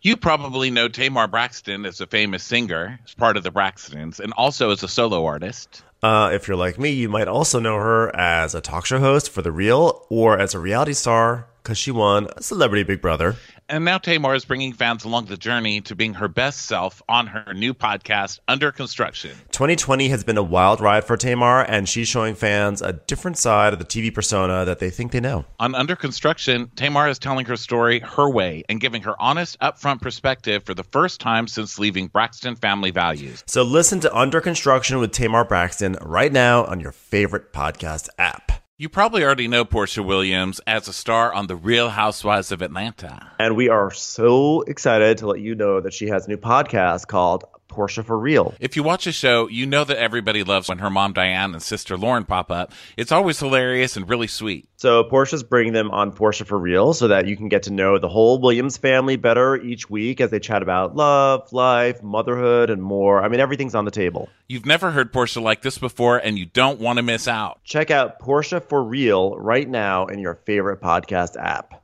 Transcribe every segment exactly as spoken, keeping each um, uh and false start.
You probably know Tamar Braxton as a famous singer, as part of the Braxtons, and also as a solo artist. Uh, if you're like me, you might also know her as a talk show host for The Real or as a reality star because she won Celebrity Big Brother. And now Tamar is bringing fans along the journey to being her best self on her new podcast, Under Construction. twenty twenty has been a wild ride for Tamar, and she's showing fans a different side of the T V persona that they think they know. On Under Construction, Tamar is telling her story her way and giving her honest, upfront perspective for the first time since leaving Braxton Family Values. So listen to Under Construction with Tamar Braxton right now on your favorite podcast app. You probably already know Portia Williams as a star on The Real Housewives of Atlanta. And we are so excited to let you know that she has a new podcast called Portia for Real. If you watch the show, you know that everybody loves when her mom Diane and sister Lauren pop up. It's always hilarious and really sweet. So Portia's bringing them on Portia for Real so that you can get to know the whole Williams family better each week as they chat about love, life, motherhood, and more. I mean, everything's on the table. You've never heard Portia like this before, and you don't want to miss out. Check out Portia for Real right now in your favorite podcast app.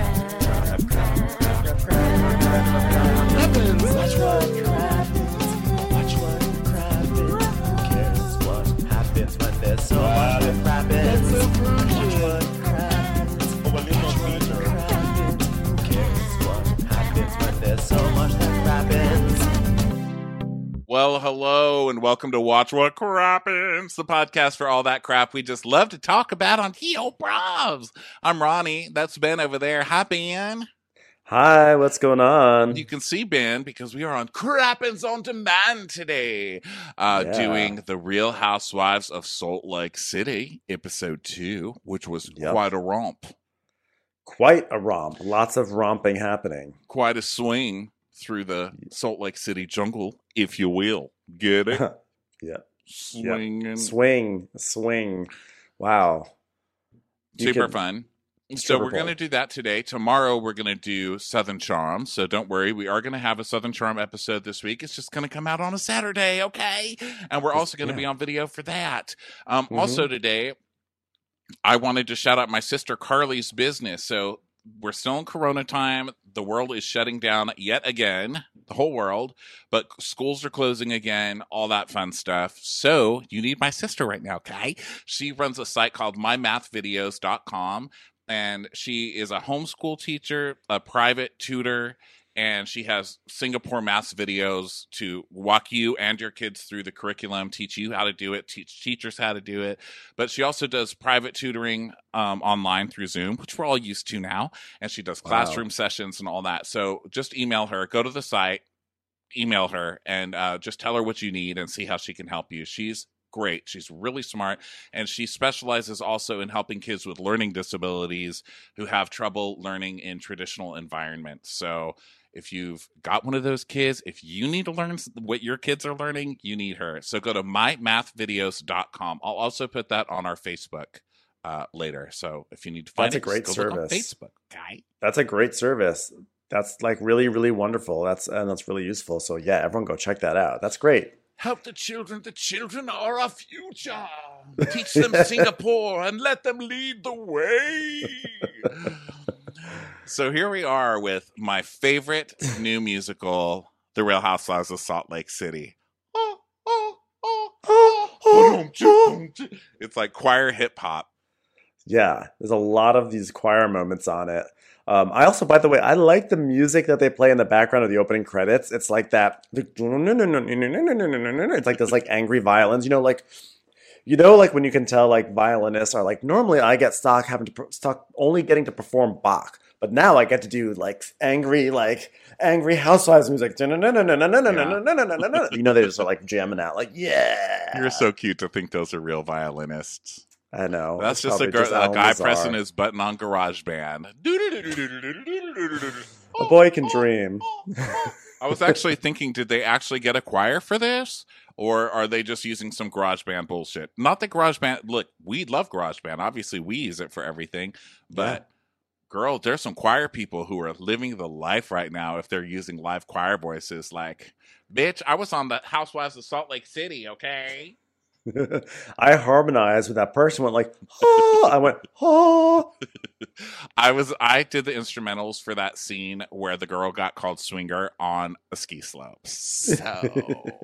Well, hello, and welcome to Watch What Crappens, the podcast for all that crap we just love to talk about on T O Bravs. I'm Ronnie. That's Ben over there. Hi, Ben. Hi, what's going on? You can see Ben because we are on Crappens on Demand today, uh, yeah. doing The Real Housewives of Salt Lake City, episode two, which was yep. quite a romp. Quite a romp. Lots of romping happening. Quite a swing through the Salt Lake City jungle, if you will. Get it? yeah. Swinging. Yep. Swing. Swing. Wow. You Super could... fun. So we're going to do that today. Tomorrow we're going to do Southern Charm. So don't worry. We are going to have a Southern Charm episode this week. It's just going to come out on a Saturday, okay? And we're also going to yeah. be on video for that. Um, mm-hmm. Also today, I wanted to shout out my sister Carly's business. So we're still in Corona time. The world is shutting down yet again, the whole world, but schools are closing again, all that fun stuff. So you need my sister right now, okay? She runs a site called my math videos dot com, and she is a homeschool teacher, a private tutor, and she has Singapore math videos to walk you and your kids through the curriculum, teach you how to do it, teach teachers how to do it. But she also does private tutoring um, online through Zoom, which we're all used to now. And she does classroom wow. sessions and all that. So just email her, go to the site, email her, and uh, just tell her what you need and see how she can help you. She's great. She's really smart. And she specializes also in helping kids with learning disabilities who have trouble learning in traditional environments. So if you've got one of those kids, if you need to learn what your kids are learning, you need her. So go to my math videos dot com. I'll also put that on our Facebook uh, later. So if you need to find that's it, a great go service. Look on Facebook, guy. That's a great service. That's like really, really wonderful. That's and that's really useful. So yeah, everyone go check that out. That's great. Help the children. The children are our future. Teach them Singapore and let them lead the way. So here we are with my favorite new musical, The Real Housewives of Salt Lake City. It's like choir hip hop. Yeah, there's a lot of these choir moments on it. Um, I also, by the way, I like the music that they play in the background of the opening credits. It's like that. It's like those like angry violins, you know, like. You know, like when you can tell like violinists are like, normally I get stuck having to stuck only getting to perform Bach, but now I get to do like angry, like angry housewives music. You know, they just are like jamming out, like yeah. You're so cute to think those are real violinists. I know. That's just a, gr- just a guy bizarre. pressing his button on GarageBand. A boy can dream. I was actually thinking, did they actually get a choir for this? Or are they just using some GarageBand bullshit? Not that GarageBand, look, we love GarageBand. Obviously, we use it for everything. But, yeah. girl, there's some choir people who are living the life right now if they're using live choir voices. Like, bitch, I was on the Housewives of Salt Lake City, okay? I harmonized with that person. Went like, oh, I went, oh. I was I did the instrumentals for that scene where the girl got called swinger on a ski slope. So,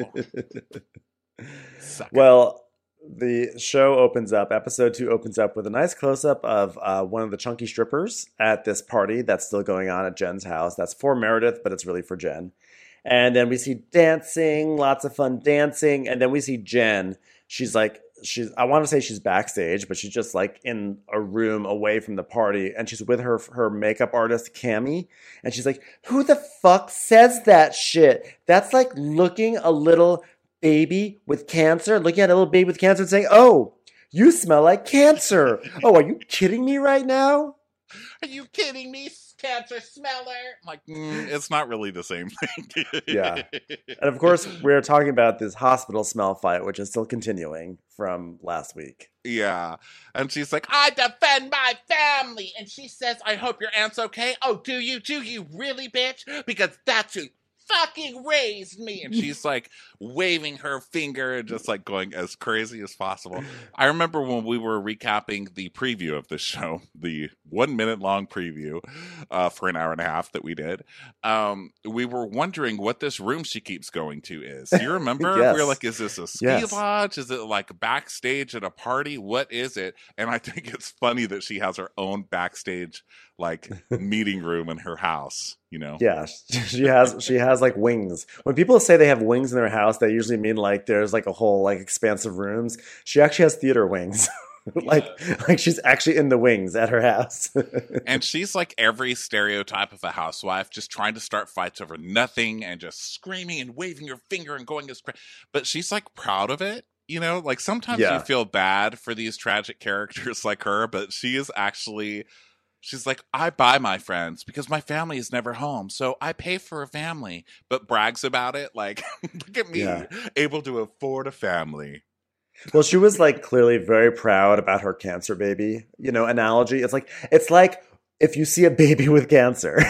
well, the show opens up. Episode two opens up with a nice close up of uh, one of the chunky strippers at this party that's still going on at Jen's house. That's for Meredith, but it's really for Jen. And then we see dancing, lots of fun dancing, and then we see Jen. She's like, she's I want to say she's backstage, but she's just like in a room away from the party, and she's with her her makeup artist Cammie, and she's like, "Who the fuck says that shit? That's like looking a little baby with cancer, looking at a little baby with cancer and saying, "Oh, you smell like cancer." Oh, are you kidding me right now? Are you kidding me, cancer smeller? I'm like, mm, it's not really the same thing. Yeah. And of course, we're talking about this hospital smell fight, which is still continuing from last week. Yeah. And she's like, I defend my family. And she says, I hope your aunt's okay. Oh, do you? Do you really, bitch? Because that's who fucking raised me. And she's like waving her finger and just like going as crazy as possible. I remember when we were recapping the preview of the show, the one minute long preview uh, for an hour and a half that we did. Um, we were wondering what this room she keeps going to is. You remember? Yes. We were like, is this a ski Yes. lodge? Is it like backstage at a party? What is it? And I think it's funny that she has her own backstage like meeting room in her house, you know? Yeah, she has she has like wings. When people say they have wings in their house, they usually mean like there's like a whole like expansive rooms. She actually has theater wings. like Yeah. like she's actually in the wings at her house. And she's like every stereotype of a housewife, just trying to start fights over nothing and just screaming and waving her finger and going as crazy. But she's like proud of it. You know, like sometimes Yeah. you feel bad for these tragic characters like her, but she is actually, she's like, I buy my friends because my family is never home. So I pay for a family, but brags about it. Like, look at me, Yeah. able to afford a family. Well, she was like clearly very proud about her cancer baby, you know, analogy. It's like it's like if you see a baby with cancer.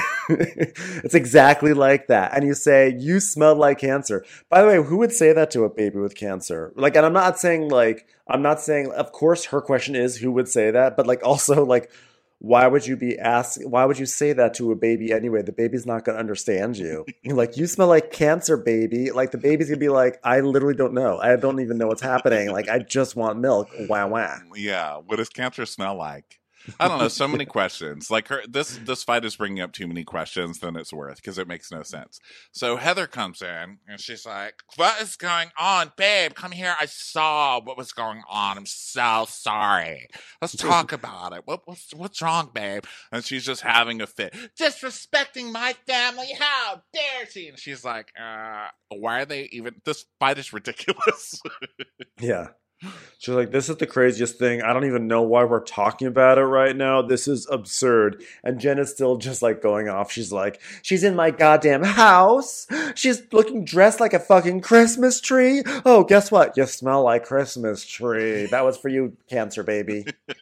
It's exactly like that. And you say, you smell like cancer. By the way, who would say that to a baby with cancer? Like, and I'm not saying like, I'm not saying, of course, her question is who would say that, but like also like, why would you be asked, why would you say that to a baby anyway? The baby's not going to understand you. Like, you smell like cancer, baby. Like, the baby's going to be like, I literally don't know. I don't even know what's happening. Like, I just want milk. Wah, wah. Yeah. What does cancer smell like? I don't know. So many questions. Like her, this this fight is bringing up too many questions than it's worth because it makes no sense. So Heather comes in and she's like, "What is going on, babe? Come here. I saw what was going on. I'm so sorry. Let's talk about it. What, what's what's wrong, babe?" And she's just having a fit, disrespecting my family. How dare she? And she's like, uh, "Why are they even? This fight is ridiculous." Yeah. She's like, this is the craziest thing. I don't even know why we're talking about it right now. This is absurd. And Jen is still just like going off. She's like, she's in my goddamn house. She's looking dressed like a fucking Christmas tree. Oh, guess what? You smell like Christmas tree. That was for you, cancer baby.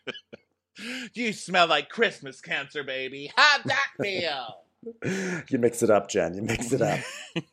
You smell like Christmas, cancer baby. How'd that feel? You mix it up, Jen. You mix it up.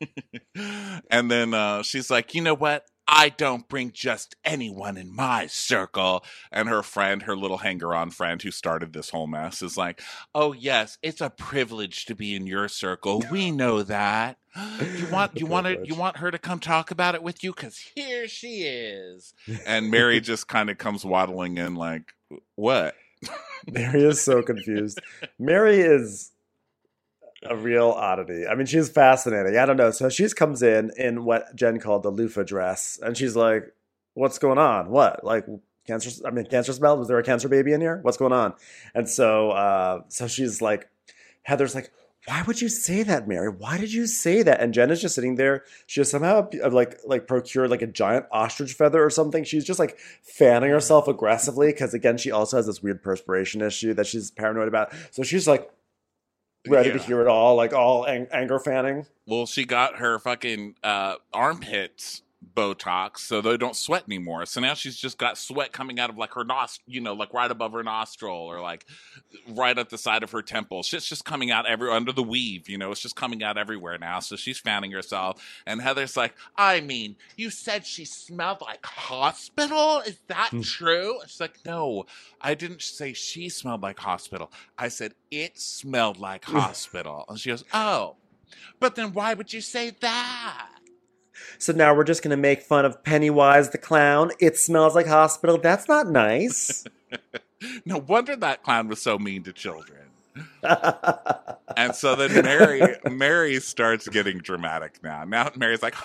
And then uh, she's like, you know what? I don't bring just anyone in my circle. And her friend, her little hanger-on friend who started this whole mess is like, oh, yes, it's a privilege to be in your circle. We know that. You want you want to you want her to come talk about it with you? Because here she is. And Mary just kind of comes waddling in like, what? Mary is so confused. Mary is a real oddity. I mean, she's fascinating. I don't know. So she comes in in what Jen called the loofah dress, and she's like, "What's going on? What? Like cancer? I mean, cancer smell? Was there a cancer baby in here? What's going on?" And so, uh, so she's like, Heather's like, "Why would you say that, Mary? Why did you say that?" And Jen is just sitting there. She has somehow like like procured like a giant ostrich feather or something. She's just like fanning herself aggressively because again, she also has this weird perspiration issue that she's paranoid about. So she's like ready Yeah. to hear it all, like all ang- anger fanning. Well, she got her fucking uh, armpits Botox so they don't sweat anymore. So now she's just got sweat coming out of like her nos, you know, like right above her nostril or like right at the side of her temple. Shit's just coming out every under the weave, you know, it's just coming out everywhere now. So she's fanning herself. And Heather's like, I mean, you said she smelled like hospital? Is that true? She's like, no, I didn't say she smelled like hospital. I said it smelled like hospital. And she goes, oh, but then why would you say that? So now we're just going to make fun of Pennywise the clown. It smells like hospital. That's not nice. No wonder that clown was so mean to children. And so then Mary Mary starts getting dramatic now. Now Mary's like,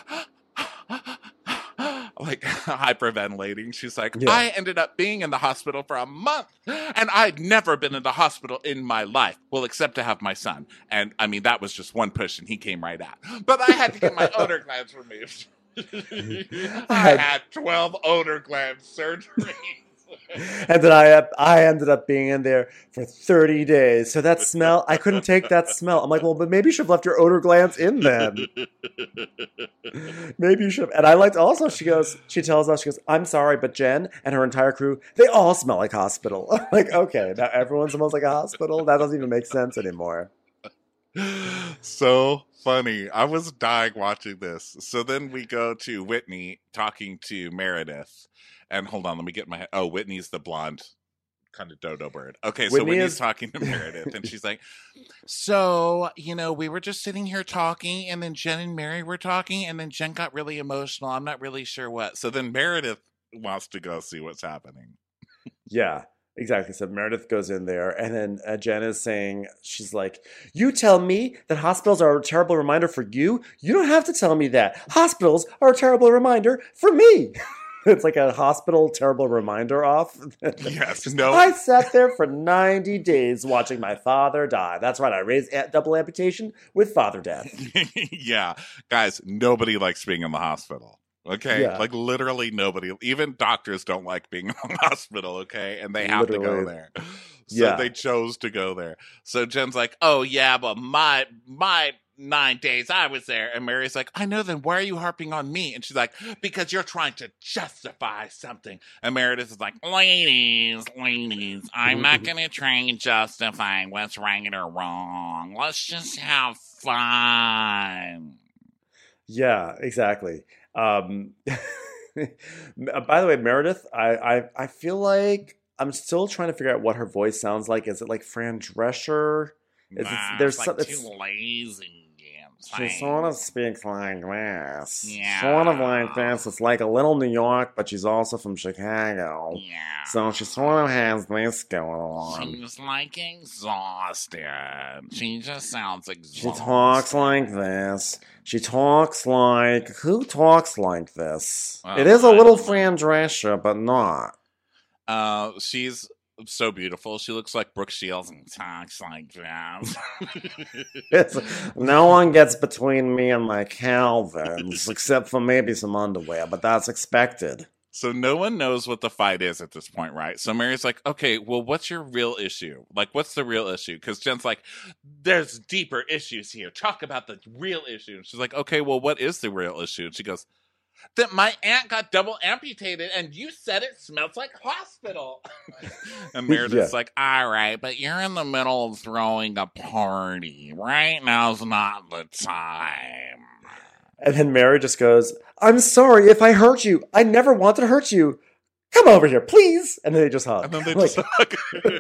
like hyperventilating. She's like, yeah. I ended up being in the hospital for a month, and I'd never been in the hospital in my life. Well, except to have my son. And I mean, that was just one push, and he came right out. But I had to get my odor glands removed. I had twelve odor gland surgeries. And then I I ended up being in there for thirty days. So that smell, I couldn't take that smell. I'm like, well, but maybe you should have left your odor glands in then. Maybe you should have. And I liked also, she goes, she tells us, she goes, I'm sorry, but Jen and her entire crew, they all smell like hospital. I'm like, okay, now everyone smells like a hospital? That doesn't even make sense anymore. So funny. I was dying watching this. So then we go to Whitney talking to Meredith. And hold on, let me get my... Oh, Whitney's the blonde kind of dodo bird. Okay, so Whitney Whitney's is... talking to Meredith, and she's like, so, you know, we were just sitting here talking, and then Jen and Mary were talking, and then Jen got really emotional. I'm not really sure what. So then Meredith wants to go see what's happening. Yeah, exactly. So Meredith goes in there, and then uh, Jen is saying, she's like, you tell me that hospitals are a terrible reminder for you? You don't have to tell me that. Hospitals are a terrible reminder for me. It's like a hospital terrible reminder off. Yes, no. I sat there for ninety days watching my father die. That's right. I raised a- double amputation with father death. Yeah. Guys, nobody likes being in the hospital. Okay? Yeah. Like literally nobody. Even doctors don't like being in the hospital, okay? And they have literally. to go there. So yeah. They chose to go there. So Jen's like, oh yeah, but my my nine days I was there. And Mary's like, I know, then why are you harping on me? And she's like, because you're trying to justify something. And Meredith is like, ladies, ladies, I'm not going to try and justify what's right or wrong. Let's just have fun. Yeah, exactly. Um, by the way, Meredith, I, I, I feel like I'm still trying to figure out what her voice sounds like. Is it like Fran Drescher? Is nah, it, there's it's some, like it's, too lazy. She sort of speaks like this. Yeah. Sort of like this. It's like a little New York, but she's also from Chicago. Yeah. So she sort of has this going on. She's like exhausted. She just sounds exhausted. She talks like this. She talks like... Who talks like this? Well, it is a little Fran Drescher, but not. Uh, she's... so beautiful. She looks like Brooke Shields and talks like that. It's, no one gets between me and my Calvins, except for maybe some underwear, but that's expected. So no one knows what the fight is at this point, right? So Mary's like, okay, well, what's your real issue? Like, what's the real issue? Because Jen's like, there's deeper issues here. Talk about the real issue. And she's like, okay, well, what is the real issue? And she goes, that my aunt got double amputated and you said it smells like hospital. And Meredith's yeah. like, all right, but you're in the middle of throwing a party. Right now's not the time. And then Mary just goes, I'm sorry if I hurt you. I never wanted to hurt you. Come over here, please. And then they just hug. And then they like, just hug.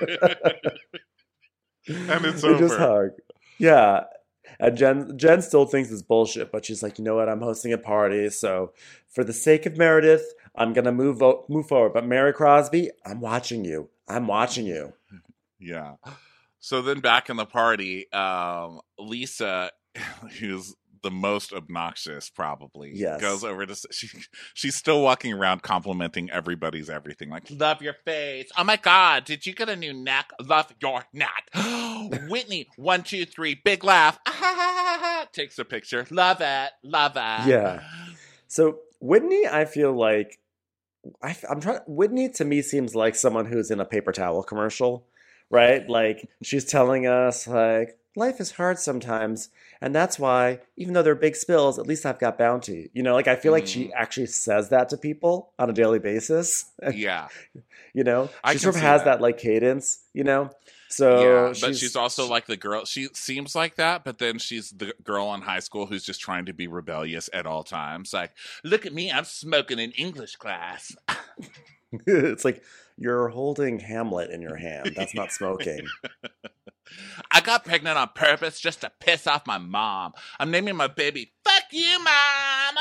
And it's they over. They just hug. Yeah. And Jen, Jen still thinks it's bullshit, but she's like, you know what? I'm hosting a party, so for the sake of Meredith, I'm gonna move move forward. But Mary Crosby, I'm watching you. I'm watching you. Yeah. So then back in the party, um, Lisa, who's the most obnoxious, probably, yes. goes over to she. She's still walking around complimenting everybody's everything, like love your face. Oh my god, did you get a new neck? Love your neck. Whitney, one, two, three, big laugh. Takes a picture. Love it, love it. Yeah. So Whitney, I feel like I, I'm trying. Whitney to me seems like someone who's in a paper towel commercial. Right? Like, she's telling us, like, life is hard sometimes. And that's why, even though they're big spills, at least I've got bounty. You know, like I feel like she Mm, actually says that to people on a daily basis. yeah, You know, I she can sort of see has that. that like cadence, you know? Yeah, So but she's she's, also she, like the girl. She seems like that, but then she's the girl in high school who's just trying to be rebellious at all times. Like, look at me, I'm smoking in English class. it's like you're holding Hamlet in your hand. That's not smoking. I got pregnant on purpose just to piss off my mom. I'm naming my baby, fuck you, mom,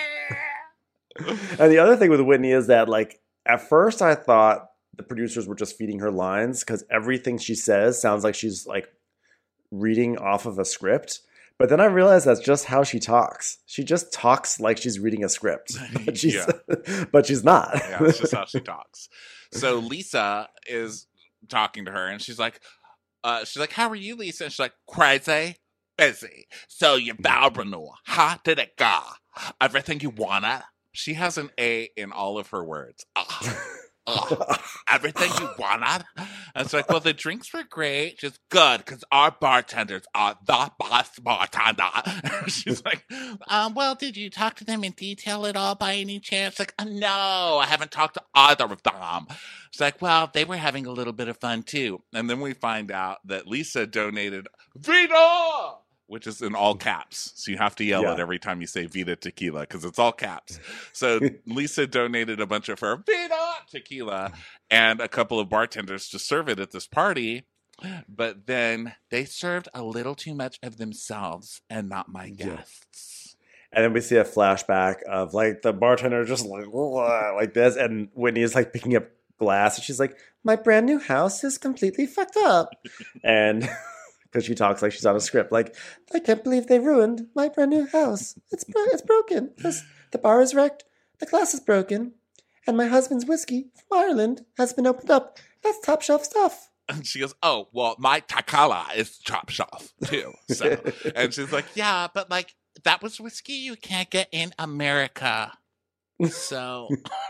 okay? And the other thing with Whitney is that, like, at first I thought the producers were just feeding her lines because everything she says sounds like she's like reading off of a script. But then I realized that's just how she talks. She just talks like she's reading a script, but she's Yeah. but she's not. Yeah, that's just how she talks. So Lisa is talking to her, and she's like, uh, she's like, how are you, Lisa? And she's like, crazy, busy. So your vow renewal, how did it go? Everything you wanted? She has an A in all of her words. Ugh. Ugh. Everything you wanted? And it's like, well, the drinks were great. Just good, because our bartenders are the best bartender. She's like, um, well, did you talk to them in detail at all by any chance? Like, oh, no, I haven't talked to either of them. It's like, well, they were having a little bit of fun, too. And then we find out that Lisa donated Vita, which is in all caps. So you have to yell Yeah. it every time you say Vita Tequila because it's all caps. So Lisa donated a bunch of her Vita Tequila and a couple of bartenders to serve it at this party. But then they served a little too much of themselves and not my guests. And then we see a flashback of like the bartender just like like this, and Whitney is like picking up glass, and she's like, "My brand new house is completely fucked up," and because she talks like she's on a script, like, "I can't believe they ruined my brand new house. It's bro- it's broken. This, the bar is wrecked. The glass is broken, and my husband's whiskey from Ireland has been opened up. That's top shelf stuff." And she goes, oh, well, my Takala is top shelf too. So, and she's like, yeah, but like that was whiskey you can't get in America. So,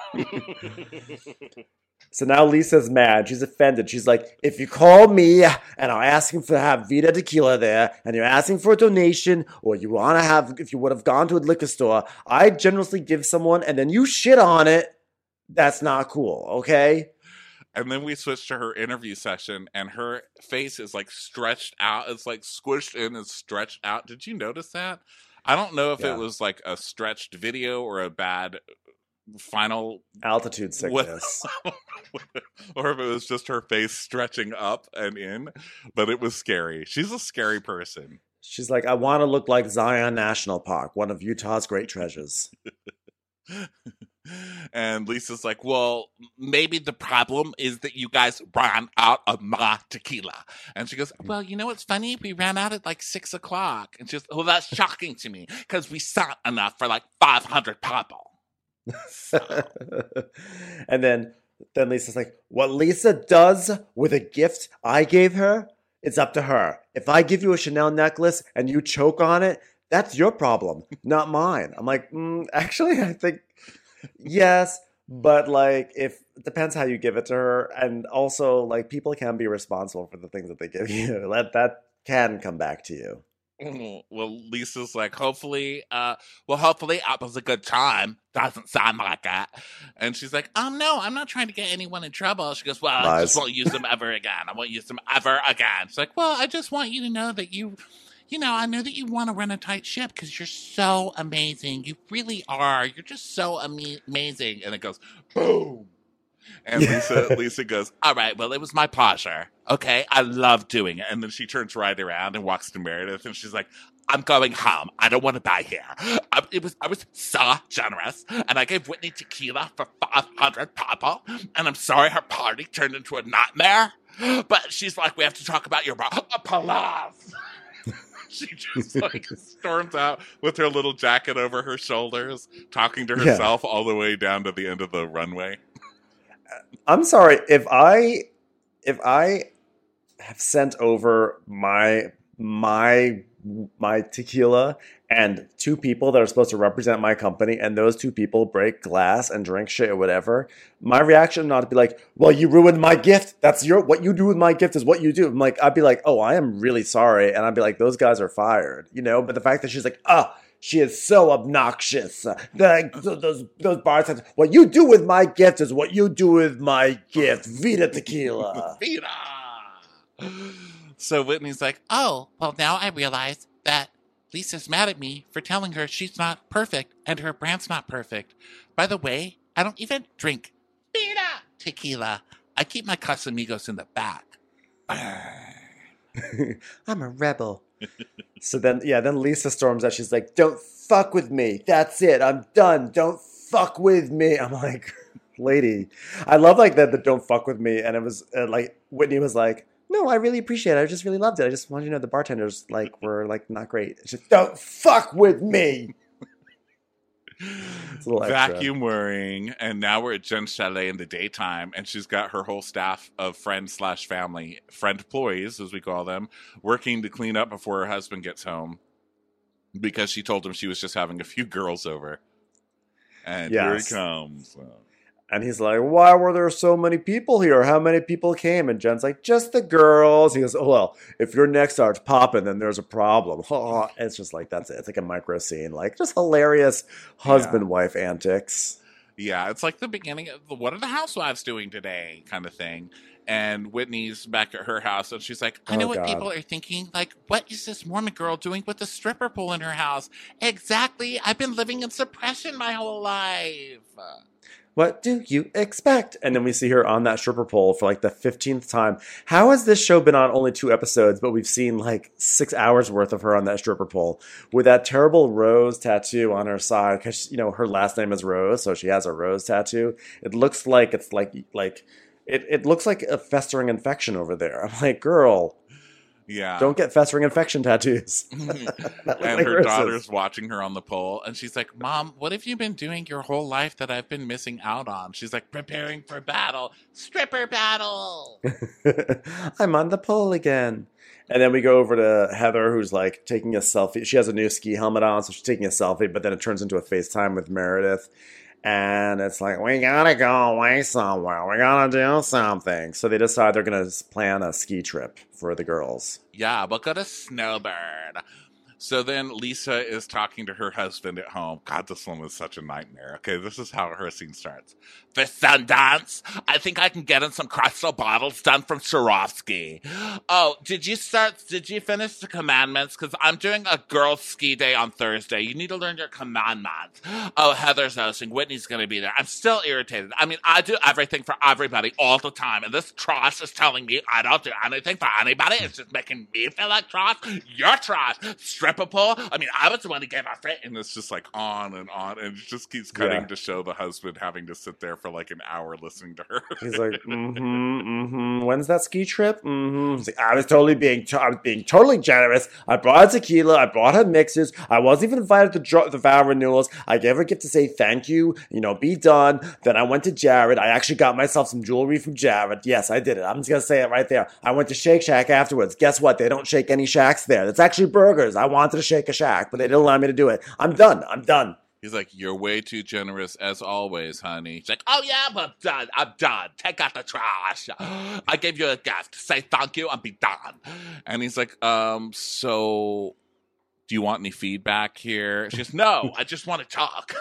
So now Lisa's mad. She's offended. She's like, if you call me and are asking for to have Vita Tequila there, and you're asking for a donation, or you want to have, if you would have gone to a liquor store, I generously give someone, and then you shit on it, that's not cool, okay? and then we switch to her interview session, and her face is like stretched out. It's like squished in and stretched out. Did you notice that? I don't know if Yeah. it was like a stretched video or a bad final Altitude sickness. or if it was just her face stretching up and in, but it was scary. She's a scary person. She's like, I want to look like Zion National Park, one of Utah's great treasures. And Lisa's like, well, maybe the problem is that you guys ran out of my tequila. And she goes, well, you know what's funny? We ran out at like six o'clock. And she's, well, that's shocking to me because we sat enough for like five hundred people. So. And then, then Lisa's like, what Lisa does with a gift I gave her, it's up to her. If I give you a Chanel necklace and you choke on it, that's your problem, not mine. I'm like, mm, actually, I think, yes, but like, if it depends how you give it to her. And also, like, people can be responsible for the things that they give you. That, that can come back to you. Well, Lisa's like, hopefully, uh, well, hopefully it was a good time. Doesn't sound like that. And she's like, um, no, I'm not trying to get anyone in trouble. She goes, well, I Lies. just won't use them ever again. I won't use them ever again. She's like, well, I just want you to know that you, you know, I know that you want to run a tight ship because you're so amazing. You really are. You're just so ama- amazing. And it goes, boom. And Lisa, Lisa goes, all right, well, it was my pleasure. Okay, I love doing it. And then she turns right around and walks to Meredith, and she's like, I'm going home. I don't want to die here. I, it was I was so generous, and I gave Whitney tequila for five hundred people, and I'm sorry her party turned into a nightmare. But she's like, we have to talk about your palace. She just like storms out with her little jacket over her shoulders, talking to herself yeah. all the way down to the end of the runway. I'm sorry if I if I have sent over my my my tequila and two people that are supposed to represent my company, and those two people break glass and drink shit or whatever, my reaction not to be like, well, you ruined my gift. That's your, what you do with my gift is what you do. I'm like, I'd be like, oh, I am really sorry. And I'd be like, those guys are fired, you know? But the fact that she's like, oh, she is so obnoxious. The, those, those bartenders, what you do with my gift is what you do with my gift. Vida tequila. Vida. So Whitney's like, oh, well, now I realize that Lisa's mad at me for telling her she's not perfect and her brand's not perfect. By the way, I don't even drink Vida tequila. I keep my Casamigos in the back. I'm a rebel. So then, yeah, then Lisa storms out. She's like, don't fuck with me. That's it. I'm done. Don't fuck with me. I'm like, lady. I love like that, the don't fuck with me. And it was uh, like, Whitney was like, no, I really appreciate it. I just really loved it. I just wanted you to know the bartenders like were like not great. It's just, don't fuck with me. It's a little extra. Vacuum worrying, and now we're at Jen's chalet in the daytime, and she's got her whole staff of friends slash family, friend employees, as we call them, working to clean up before her husband gets home because she told him she was just having a few girls over. And yes. Here he comes. And he's like, why were there so many people here? How many people came? And Jen's like, just the girls. He goes, oh, well, if your neck starts popping, then there's a problem. It's just like, that's it. It's like a micro scene. Like, just hilarious husband-wife yeah. antics. Yeah, it's like the beginning of the, what are the housewives doing today kind of thing. And Whitney's back at her house, and she's like, I know oh, what God. people are thinking. Like, what is this Mormon girl doing with the stripper pole in her house? Exactly. I've been living in suppression my whole life. What do you expect? And then we see her on that stripper pole for like the fifteenth time. How has this show been on only two episodes, but we've seen like six hours worth of her on that stripper pole with that terrible rose tattoo on her side? Because, you know, her last name is Rose, so she has a rose tattoo. It looks like it's like, like it, it looks like a festering infection over there. I'm like, girl. Yeah. Don't get festering infection tattoos. And like her daughter's watching her on the pole, and she's like, Mom, what have you been doing your whole life that I've been missing out on? She's like, preparing for battle. Stripper battle. I'm on the pole again. And then we go over to Heather, who's like taking a selfie. She has a new ski helmet on, so she's taking a selfie, but then it turns into a FaceTime with Meredith. And it's like, we gotta go away somewhere. We gotta do something. So they decide they're gonna plan a ski trip for the girls. Yeah, we'll go to Snowbird. So then Lisa is talking to her husband at home. God, this one was such a nightmare. Okay, this is how her scene starts. For Sundance, I think I can get in some crystal bottles done from Swarovski. Oh, did you start, did you finish the commandments? Because I'm doing a girls' ski day on Thursday. You need to learn your commandments. Oh, Heather's hosting. Whitney's going to be there. I'm still irritated. I mean, I do everything for everybody all the time. And this trash is telling me I don't do anything for anybody. It's just making me feel like trash. You're trash. Stripper pole. I mean, I was the one who gave her fit. And it's just like on and on. And it just keeps cutting yeah. to show the husband having to sit there for like an hour listening to her. He's like, mm-hmm, mm-hmm. When's that ski trip? Mm-hmm. He's like, I was totally being, I was being totally generous. I brought her tequila. I brought her mixers. I wasn't even invited to dro- the vow renewals. I gave her a gift to say thank you. You know, be done. Then I went to Jared. I actually got myself some jewelry from Jared. Yes, I did it. I'm just gonna say it right there. I went to Shake Shack afterwards. Guess what? They don't shake any shacks there. It's actually burgers. I wanted to shake a shack, but they didn't allow me to do it. I'm done. I'm done. He's like, you're way too generous as always, honey. She's like, oh yeah, but I'm done. I'm done. Take out the trash. I gave you a gift. Say thank you and be done. And he's like, um, so do you want any feedback here? She goes, no, I just want to talk.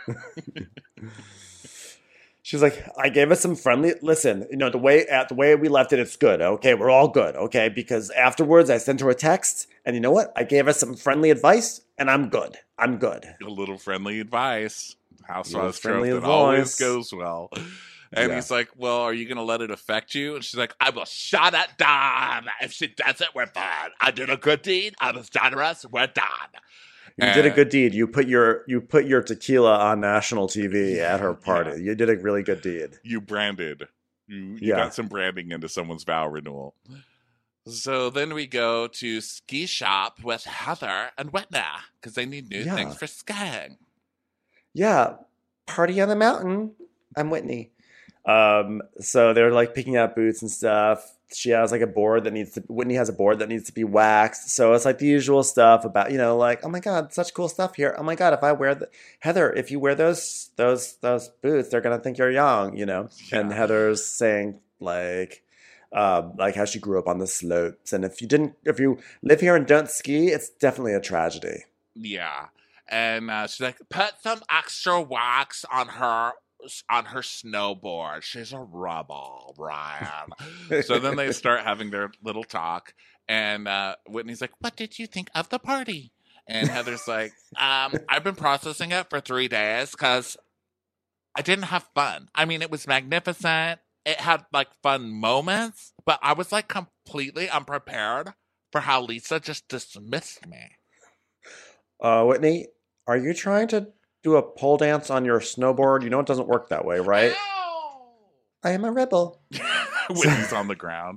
She's like, I gave us some friendly, listen, you know, the way at the way we left it, it's good. Okay, we're all good. Okay, because afterwards I sent her a text, and you know what? I gave her some friendly advice, and I'm good. I'm good. A little friendly advice. Housewives trope that always goes well. And yeah. he's like, well, are you going to let it affect you? And she's like, I will shut it down. If she does it, we're done. I did a good deed. I was generous. We're done. You and did a good deed. You put your you put your tequila on national T V at her party. Yeah. You did a really good deed. You branded. You, you yeah. got some branding into someone's vow renewal. So then we go to Ski Shop with Heather and Whitney because they need new yeah. things for skiing. Yeah. Party on the mountain. I'm Whitney. Um, so they're like picking out boots and stuff. she has like a board that needs to, Whitney has a board that needs to be waxed. So it's like the usual stuff about, you know, like, oh my God, such cool stuff here. Oh my God, if I wear the, Heather, if you wear those, those, those boots, they're going to think you're young, you know? Yeah. And Heather's saying like, uh, like how she grew up on the slopes. And if you didn't, if you live here and don't ski, it's definitely a tragedy. Yeah. And uh, she's like, put some extra wax on her on her snowboard. She's a rebel, Ryan. So then they start having their little talk, and uh, Whitney's like, what did you think of the party? And Heather's like, um, I've been processing it for three days because I didn't have fun. I mean, it was magnificent. It had like fun moments, but I was like completely unprepared for how Lisa just dismissed me. Uh, Whitney, are you trying to do a pole dance on your snowboard? You know it doesn't work that way, right? Ow! I am a rebel. Whitney's on the ground.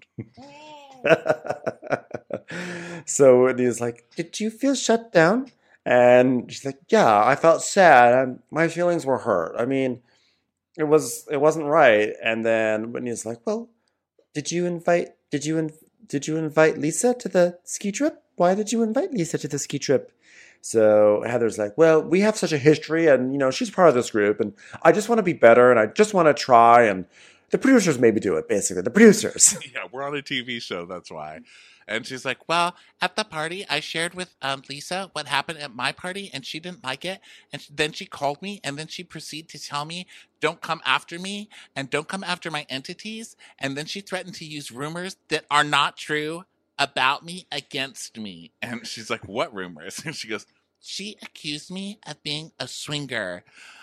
So Whitney's like, did you feel shut down? And she's like, yeah, I felt sad. And my feelings were hurt. I mean, it was it wasn't right. And then Whitney's like, well, did you invite did you in, did you invite Lisa to the ski trip? Why did you invite Lisa to the ski trip? So Heather's like, well, we have such a history, and, you know, she's part of this group, and I just want to be better, and I just want to try, and the producers made me do it, basically. The producers. Yeah, we're on a T V show, that's why. And she's like, well, at the party, I shared with um, Lisa what happened at my party, and she didn't like it. And then she called me, and then she proceeded to tell me, don't come after me, and don't come after my entities. And then she threatened to use rumors that are not true about me against me. And she's like, what rumors? And she goes, she accused me of being a swinger.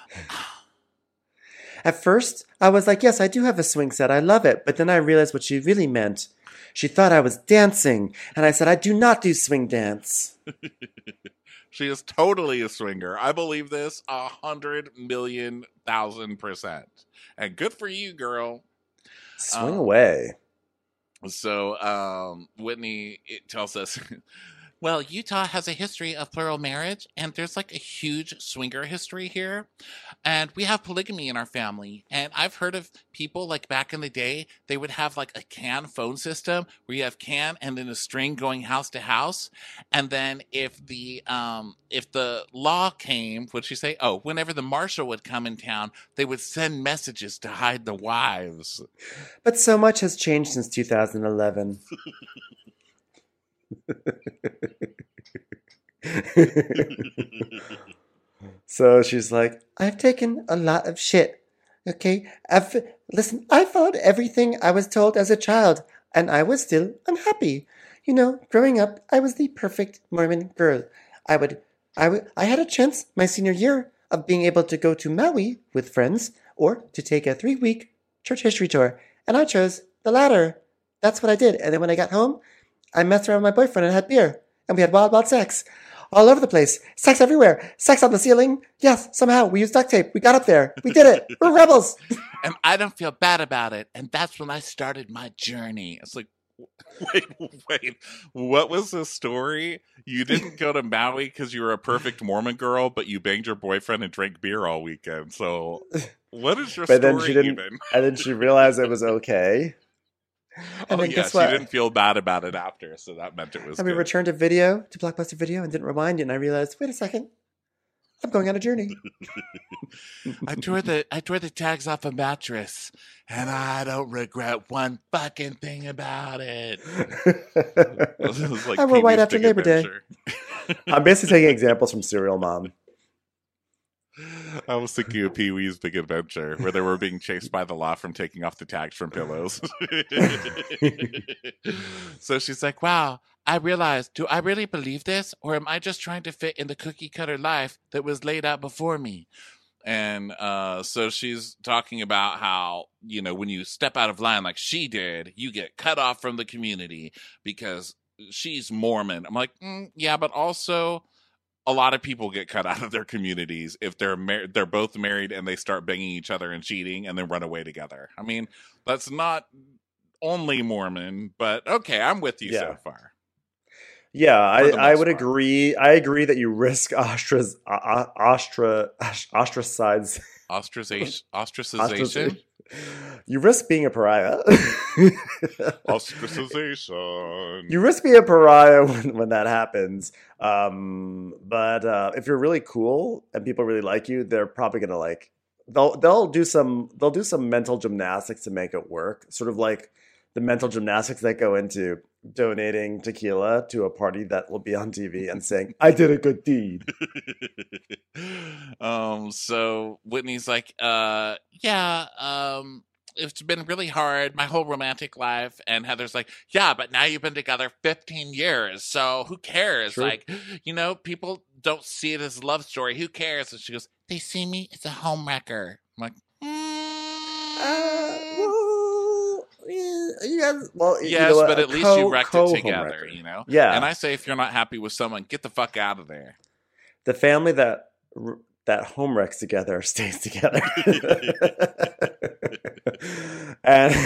At first, I was like, yes, I do have a swing set. I love it. But then I realized what she really meant. She thought I was dancing. And I said, I do not do swing dance. She is totally a swinger. I believe this a hundred million thousand percent. And good for you, girl. Swing um, away. So um, Whitney it tells us, well, Utah has a history of plural marriage, and there's like a huge swinger history here. And we have polygamy in our family. And I've heard of people like back in the day, they would have like a can phone system where you have can and then a string going house to house. And then if the um, if the law came, what'd she say? Oh, whenever the marshal would come in town, they would send messages to hide the wives. But so much has changed since two thousand eleven. So she's like, I've taken a lot of shit. Okay, I've, listen, I followed everything I was told as a child, and I was still unhappy. You know, growing up, I was the perfect Mormon girl. I would, I would, I had a chance my senior year of being able to go to Maui with friends or to take a three-week church history tour, and I chose the latter. That's what I did. And then when I got home, I messed around with my boyfriend and had beer, and we had wild, wild sex. All over the place. Sex everywhere. Sex on the ceiling. Yes, somehow. We used duct tape. We got up there. We did it. We're rebels. And I don't feel bad about it. And that's when I started my journey. It's like, wait, wait. What was the story? You didn't go to Maui because you were a perfect Mormon girl, but you banged your boyfriend and drank beer all weekend. So what is your but story then she didn't, even? And then she realized it was okay. And oh, then yeah, guess what? She didn't feel bad about it after, so that meant it was And good. we returned to video, to Blockbuster Video, and didn't rewind it, and I realized, wait a second, I'm going on a journey. I tore the I tore the tags off a mattress, and I don't regret one fucking thing about it. It was like I wore white after Labor adventure. Day. I'm basically taking examples from Serial Mom. I was thinking of Pee-wee's Big Adventure, where they were being chased by the law from taking off the tags from pillows. So she's like, wow, I realized, do I really believe this? Or am I just trying to fit in the cookie cutter life that was laid out before me? And uh, so she's talking about how, you know, when you step out of line like she did, you get cut off from the community because she's Mormon. I'm like, mm, yeah, but also a lot of people get cut out of their communities if they're mar- they're both married and they start banging each other and cheating and then run away together. I mean, that's not only Mormon, but okay, I'm with you yeah. so far. Yeah, I, I would part. agree. I agree that you risk ostras, uh, ostra, ostracize, ostracization, ostracization, You risk being a pariah. Ostracization. You risk being a pariah when, when that happens. Um, but uh, if you're really cool and people really like you, they're probably gonna like they'll they'll do some they'll do some mental gymnastics to make it work. Sort of like the mental gymnastics that go into donating tequila to a party that will be on T V and saying, "I did a good deed." um. So Whitney's like, uh, yeah. Um. It's been really hard, my whole romantic life. And Heather's like, yeah, but now you've been together fifteen years. So who cares? True. Like, you know, people don't see it as a love story. Who cares? And she goes, they see me as a homewrecker. I'm like, mm. uh, well, yeah, you guys, well, yes, you know, but at least co- you wrecked it together, co-homewrecker. you know? Yeah. And I say, if you're not happy with someone, get the fuck out of there. The family that that home wrecks together stays together. And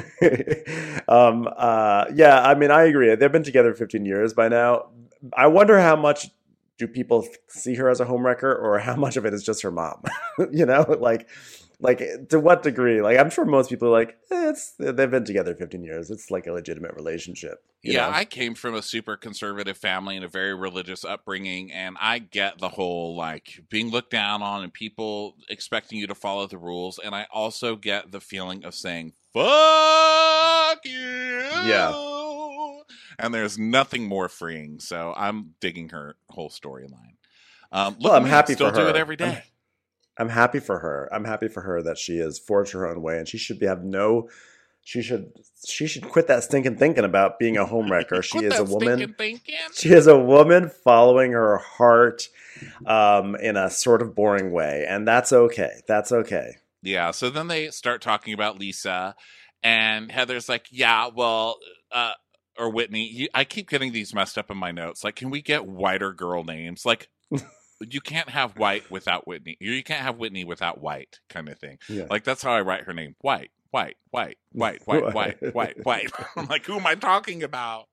um uh yeah, I mean, I agree. They've been together fifteen years by now. I wonder how much do people see her as a homewrecker, or how much of it is just her mom? You know, like like to what degree? Like, I'm sure most people are like, eh, it's they've been together fifteen years. It's like a legitimate relationship. You yeah, know? I came from a super conservative family and a very religious upbringing, and I get the whole like being looked down on and people expecting you to follow the rules, and I also get the feeling of saying fuck you. Yeah. And there's nothing more freeing, so I'm digging her whole storyline. Um, Well, I'm happy still for do her. it every day. I'm, I'm happy for her. I'm happy for her that she has forged her own way, and she should be have no. She should she should quit that stinking thinking about being a homewrecker. She Quit is a that woman. stinking thinking. She is a woman following her heart, um, in a sort of boring way, and that's okay. That's okay. Yeah. So then they start talking about Lisa, and Heather's like, "Yeah, well." Uh, or Whitney, you, I keep getting these messed up in my notes. Like, can we get whiter girl names? Like, you can't have White without Whitney. You can't have Whitney without White, kind of thing. Yeah. Like, that's how I write her name. White, White, White, White, White, White, White, White. I'm like, who am I talking about?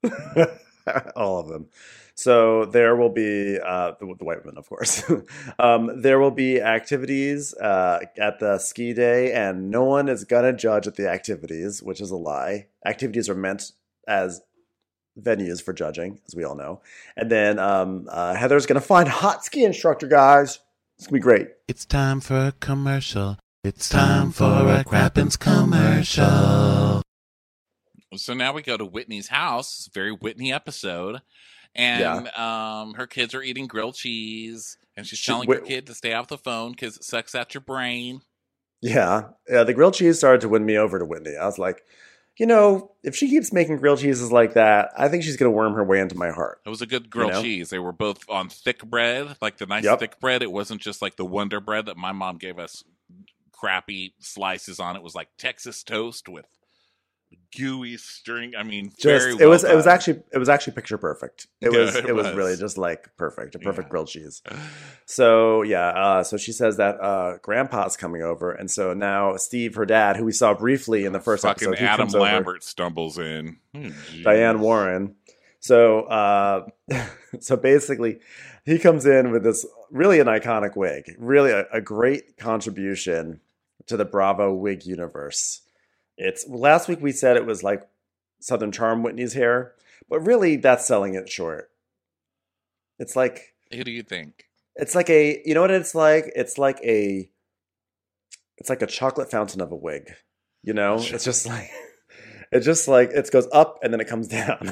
All of them. So there will be uh, the, the white women, of course. um, there will be activities uh, at the ski day, and no one is gonna judge at the activities, which is a lie. Activities are meant as venues for judging, as we all know. And then um, uh, Heather's going to find a hot ski instructor, guys. It's going to be great. It's time for a commercial. It's time for a Crappens commercial. So now we go to Whitney's house. It's a very Whitney episode. And yeah. um, her kids are eating grilled cheese. And she's she, telling Whit- her kid to stay off the phone because it sucks out your brain. Yeah. Yeah. The grilled cheese started to win me over to Whitney. I was like, you know, if she keeps making grilled cheeses like that, I think she's going to worm her way into my heart. It was a good grilled you know? cheese. They were both on thick bread, like the nice yep. thick bread. It wasn't just like the Wonder Bread that my mom gave us crappy slices on. It was like Texas toast with gooey string. I mean, just, very it well was done. it was actually it was actually picture perfect. It yeah, was it, it was. was really just like perfect, a perfect yeah. grilled cheese. So yeah, uh, so she says that uh, Grandpa's coming over, and so now Steve, her dad, who we saw briefly in the first Fucking episode, he Adam comes Lambert over, stumbles in. Oh, Diane Warren. So uh, so basically, he comes in with this really an iconic wig, really a, a great contribution to the Bravo wig universe. It's last week we said it was like Southern Charm Whitney's hair, but really that's selling it short. It's like, who do you think? It's like a, you know what it's like? It's like a, it's like a chocolate fountain of a wig. You know, it's just like, it's just like it goes up and then it comes down.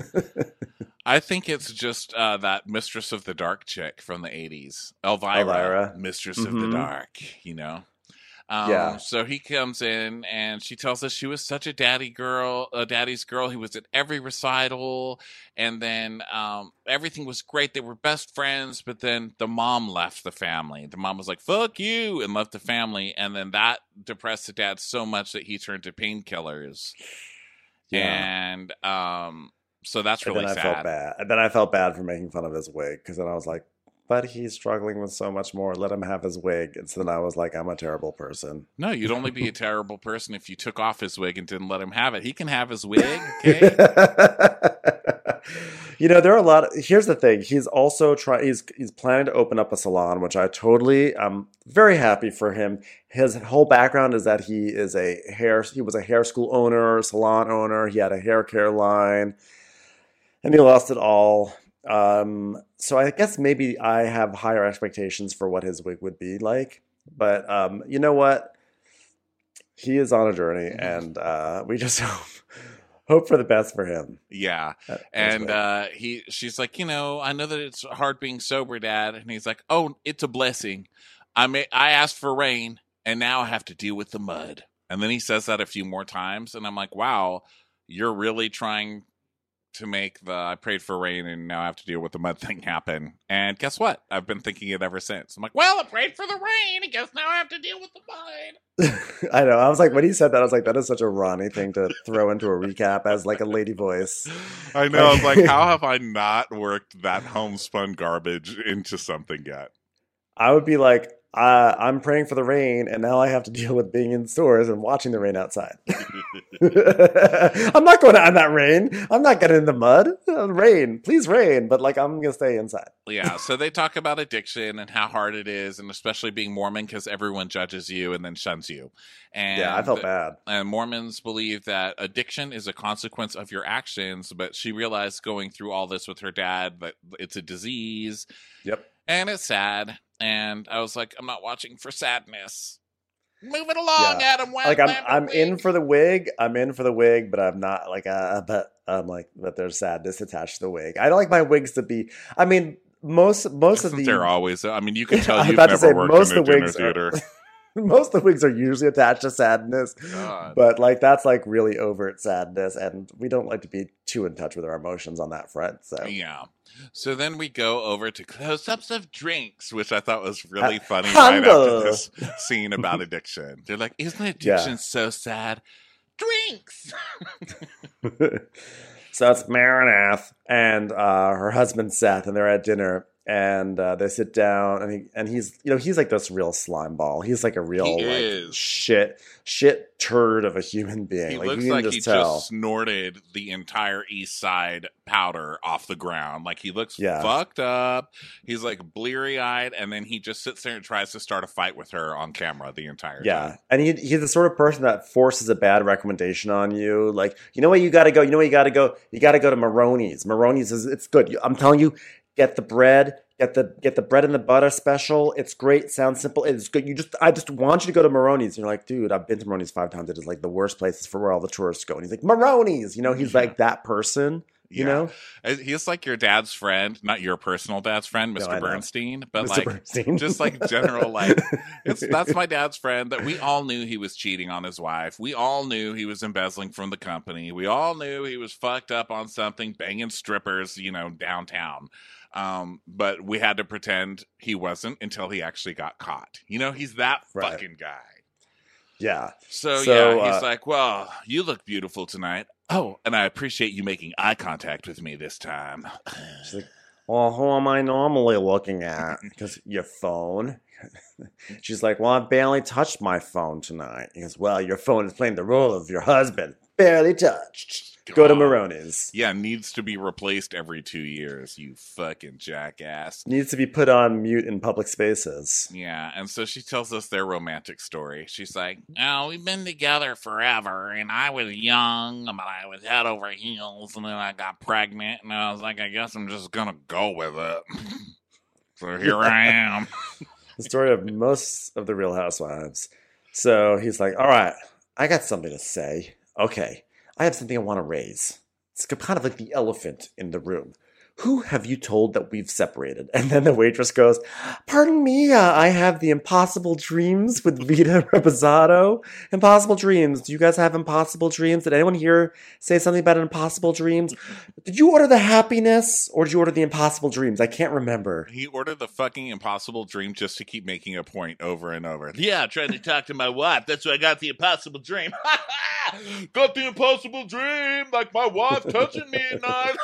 I think it's just uh, that Mistress of the Dark chick from the eighties, Elvira, Elvira. Mistress Mm-hmm. of the Dark. You know. Um, yeah. So he comes in and she tells us she was such a daddy girl, a daddy's girl. He was at every recital, and then um, everything was great. They were best friends, but then the mom left the family. The mom was like, "Fuck you," and left the family, and then that depressed the dad so much that he turned to painkillers. Yeah. And um, so that's really and then sad. I felt bad. And then I felt bad for making fun of his wig because then I was like, but he's struggling with so much more. Let him have his wig. And so then I was like, I'm a terrible person. No, you'd only be a terrible person if you took off his wig and didn't let him have it. He can have his wig, okay? You know, there are a lot of, here's the thing. He's also trying, he's, he's planning to open up a salon, which I totally, I'm very happy for him. His whole background is that he is a hair, he was a hair school owner, salon owner. He had a hair care line and he lost it all. Um, so I guess maybe I have higher expectations for what his wig would be like. But um, you know what? He is on a journey and uh, we just hope. Hope for the best for him. Yeah. And uh, he, she's like, you know, I know that it's hard being sober, Dad. And he's like, oh, it's a blessing. I may, I asked for rain and now I have to deal with the mud. And then he says that a few more times. And I'm like, wow, you're really trying to make the I prayed for rain and now I have to deal with the mud thing happen. And guess what? I've been thinking it ever since. I'm like, well, I prayed for the rain. I guess now I have to deal with the mud. I know. I was like, when he said that, I was like, that is such a Ronnie thing to throw into a recap as like a lady voice. I know. I was like, how have I not worked that homespun garbage into something yet? I would be like, uh, I'm praying for the rain, and now I have to deal with being in stores and watching the rain outside. I'm not going out in that rain. I'm not getting in the mud. Rain, please rain. But like, I'm gonna stay inside. Yeah. So they talk about addiction and how hard it is, and especially being Mormon because everyone judges you and then shuns you. And yeah, I felt bad. And Mormons believe that addiction is a consequence of your actions, but she realized going through all this with her dad that it's a disease. Yep. And it's sad. And I was like, I'm not watching for sadness. Move it along, yeah. Adam West. Like I'm, I'm in for the wig. I'm in for the wig, but I'm not like, uh, but I'm like, but there's sadness attached to the wig. I don't like my wigs to be. I mean, most most Isn't of the. They're always. I mean, you can tell you've about never to say, worked most in a of the dinner wigs theater. Are, most of the wigs are usually attached to sadness, God. But like that's like really overt sadness, and we don't like to be too in touch with our emotions on that front. So yeah. So then we go over to close-ups of drinks, which I thought was really funny Humble. right after this scene about addiction. They're like, isn't addiction yeah. so sad? Drinks! So it's Meredith and uh, her husband Seth, and they're at dinner. And uh, they sit down, and he and he's you know he's like this real slime ball. He's like a real he like is. shit shit turd of a human being. He like, looks you can like just he tell. just snorted the entire East Side powder off the ground. Like he looks yeah. fucked up. He's like bleary eyed, and then he just sits there and tries to start a fight with her on camera the entire yeah. time. Yeah, and he he's the sort of person that forces a bad recommendation on you. Like, you know where you got to go. You know where you got to go. You got to go to Maroney's. Maroney's is it's good. I'm telling you, get the bread. Get the get the bread and the butter special. It's great. Sounds simple. It's good. You just I just want you to go to Maroney's. And you're like, dude, I've been to Maroney's five times. It is like the worst places for where all the tourists go. And he's like, Maroney's. You know, he's like that person. You yeah. know, he's like your dad's friend, not your personal dad's friend, Mister No, Bernstein, but Mister like Bernstein. just like general like it's that's my dad's friend that we all knew he was cheating on his wife. We all knew he was embezzling from the company. We all knew he was fucked up on something, banging strippers, you know, downtown. Um, but we had to pretend he wasn't until he actually got caught. You know, he's that right. fucking guy. Yeah. So, so yeah, he's uh, like, well, you look beautiful tonight. Oh, and I appreciate you making eye contact with me this time. She's like, well, who am I normally looking at? Because your phone. She's like, well, I barely touched my phone tonight. He goes, well, your phone is playing the role of your husband. Barely touched. God. Go to Maroney's. Yeah, needs to be replaced every two years, you fucking jackass. Needs to be put on mute in public spaces. Yeah, and so she tells us their romantic story. She's like, oh, we've been together forever, and I was young, but I was head over heels, and then I got pregnant, and I was like, I guess I'm just gonna go with it. So here I am. The story of most of the Real Housewives. So he's like, all right, I got something to say. Okay. I have something I want to raise. It's kind of like the elephant in the room. Who have you told that we've separated? And then the waitress goes, pardon me, uh, I have the Impossible Dreams with Vita Reposado. Impossible Dreams. Do you guys have Impossible Dreams? Did anyone here say something about Impossible Dreams? Did you order the Happiness or did you order the Impossible Dreams? I can't remember. He ordered the fucking Impossible Dream just to keep making a point over and over. Yeah, I tried to talk to my wife. That's why I got the Impossible Dream. Got the Impossible Dream, like my wife touching me at night.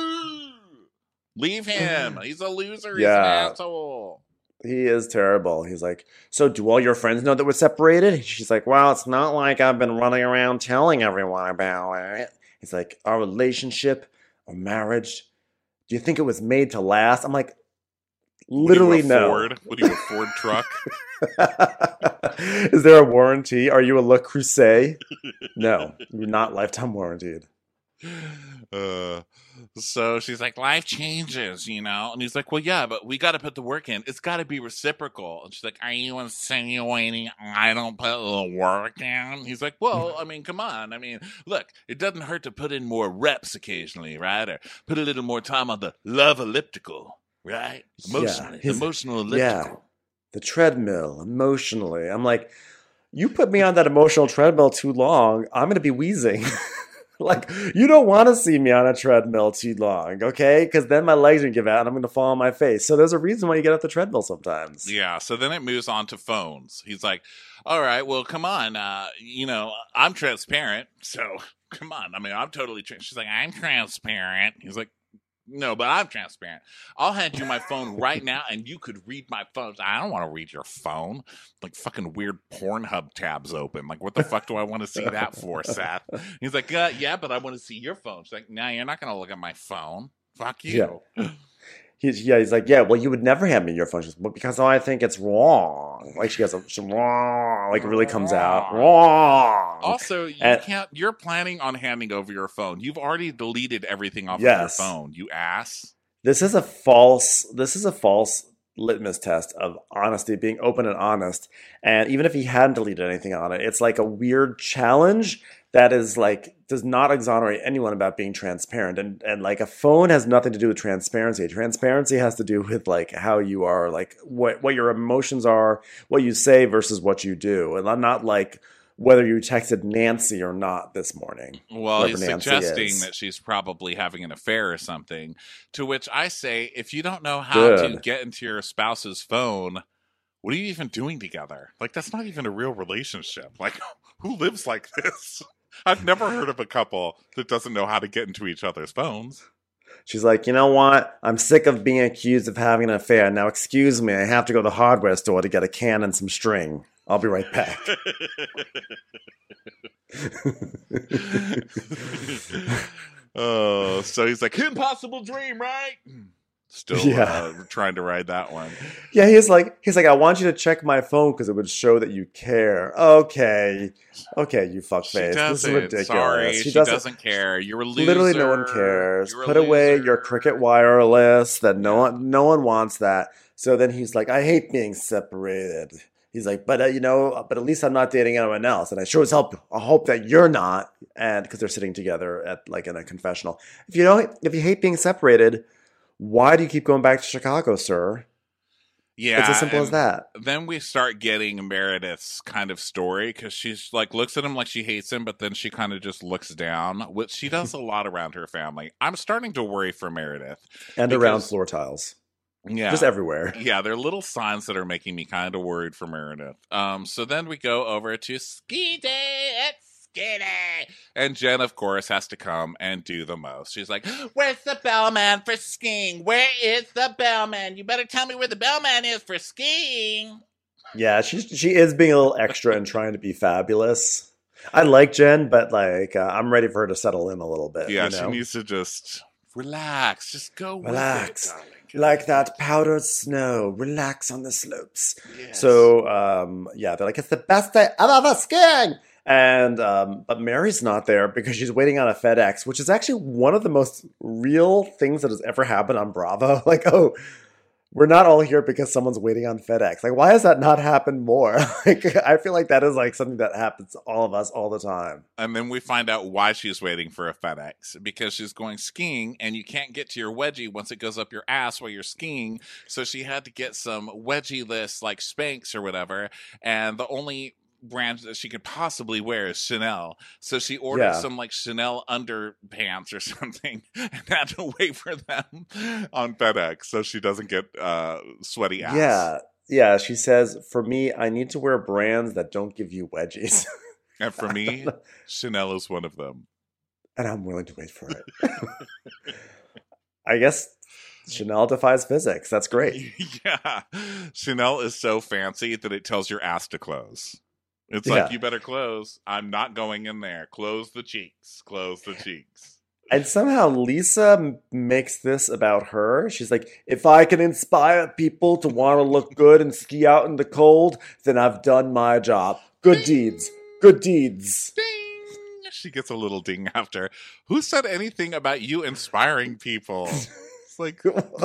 Leave him. He's a loser. He's yeah. an asshole. He is terrible. He's like, so do all your friends know that we're separated? She's like, well, it's not like I've been running around telling everyone about it. He's like, our relationship, our marriage, do you think it was made to last? I'm like, literally what are you, a no. Ford? What are you, a Ford truck? Is there a warranty? Are you a Le Creuset? No, you're not lifetime warranted. Uh, so she's like, life changes, you know? And he's like, well, yeah, but we got to put the work in. It's got to be reciprocal. And she's like, are you insinuating I don't put the work in? He's like, well, I mean, come on. I mean, look, it doesn't hurt to put in more reps occasionally, right? Or put a little more time on the love elliptical, right? Emotionally, Yeah, his, emotional elliptical. Yeah, the treadmill, emotionally. I'm like, you put me on that emotional treadmill too long, I'm going to be wheezing. Like, you don't want to see me on a treadmill too long, okay? Because then my legs are going to give out and I'm going to fall on my face. So there's a reason why you get off the treadmill sometimes. Yeah, so then it moves on to phones. He's like, all right, well, come on. Uh, you know, I'm transparent, so come on. I mean, I'm totally transparent. She's like, I'm transparent. He's like, no, but I'm transparent. I'll hand you my phone right now, and you could read my phone. I don't want to read your phone. Like fucking weird Pornhub tabs open. Like, what the fuck do I want to see that for, Seth? He's like, uh, yeah, but I want to see your phone. She's like, no, you're not going to look at my phone. Fuck you. Yeah. He's, yeah, he's like, yeah, well, you would never hand me your phone. She's, well, because I think it's wrong. Like, she goes, wrong. Like, it really comes out wrong. Also, you and, can't, you're planning on handing over your phone. You've already deleted everything off yes. of your phone, you ass. This is a false, this is a false litmus test of honesty, being open and honest. And even if he hadn't deleted anything on it, it's like a weird challenge that is like, does not exonerate anyone about being transparent. And and like a phone has nothing to do with transparency. Transparency has to do with like how you are, like what, what your emotions are, what you say versus what you do. And I'm not like whether you texted Nancy or not this morning. Well, he's Nancy suggesting is. that she's probably having an affair or something, to which I say, if you don't know how Good. to get into your spouse's phone, what are you even doing together? Like, that's not even a real relationship. Like, who lives like this? I've never heard of a couple that doesn't know how to get into each other's phones. She's like, you know what? I'm sick of being accused of having an affair. Now, excuse me, I have to go to the hardware store to get a can and some string. I'll be right back. Oh, so he's like, impossible dream, right? Still yeah. uh, trying to ride that one. Yeah, he's like, he's like, I want you to check my phone because it would show that you care. Okay, okay, you fuckface. This is ridiculous. Sorry, she, she doesn't, doesn't care. You're a loser. Literally, no one cares. You're Put away your Cricket Wireless. That no one, no one wants that. So then he's like, I hate being separated. He's like, but uh, you know, but at least I'm not dating anyone else, and I sure as hell I hope that you're not. And because they're sitting together at like in a confessional. If you don't, if you hate being separated, why do you keep going back to Chicago, sir? Yeah, it's as simple as that. Then we start getting Meredith's kind of story because she's like looks at him like she hates him, but then she kind of just looks down, which she does a lot around her family. I'm starting to worry for Meredith and because, around floor tiles. Yeah, just everywhere. Yeah, there are little signs that are making me kind of worried for Meredith. Um, so then we go over to Ski Day at Skinny. And Jen, of course, has to come and do the most. She's like, where's the bellman for skiing? Where is the bellman? You better tell me where the bellman is for skiing. Yeah, she, she is being a little extra and trying to be fabulous. I like Jen, but like uh, I'm ready for her to settle in a little bit. Yeah, you know? She needs to just relax. Just go relax. with it, darling. Like that powdered snow, relax on the slopes. Yes. So, um, yeah, they're like, it's the best day I've ever skiing. And, um, but Mary's not there because she's waiting on a FedEx, which is actually one of the most real things that has ever happened on Bravo. Like, oh, we're not all here because someone's waiting on FedEx. Like, why has that not happened more? Like, I feel like that is like something that happens to all of us all the time. And then we find out why she's waiting for a FedEx, because she's going skiing and you can't get to your wedgie once it goes up your ass while you're skiing. So she had to get some wedgie-less like Spanx or whatever. And the only brand that she could possibly wear is Chanel. So she ordered yeah. some like Chanel underpants or something and had to wait for them on FedEx so she doesn't get uh, sweaty ass. Yeah. Yeah. She says, for me, I need to wear brands that don't give you wedgies. And for me, Chanel is one of them. And I'm willing to wait for it. I guess Chanel defies physics. That's great. Yeah. Chanel is so fancy that it tells your ass to close. It's like, yeah. You better close. I'm not going in there. Close the cheeks. Close the cheeks. And somehow Lisa m- makes this about her. She's like, if I can inspire people to want to look good and ski out in the cold, then I've done my job. Good Ding. deeds. Good deeds. Ding! She gets a little ding after. Who said anything about you inspiring people? It's like,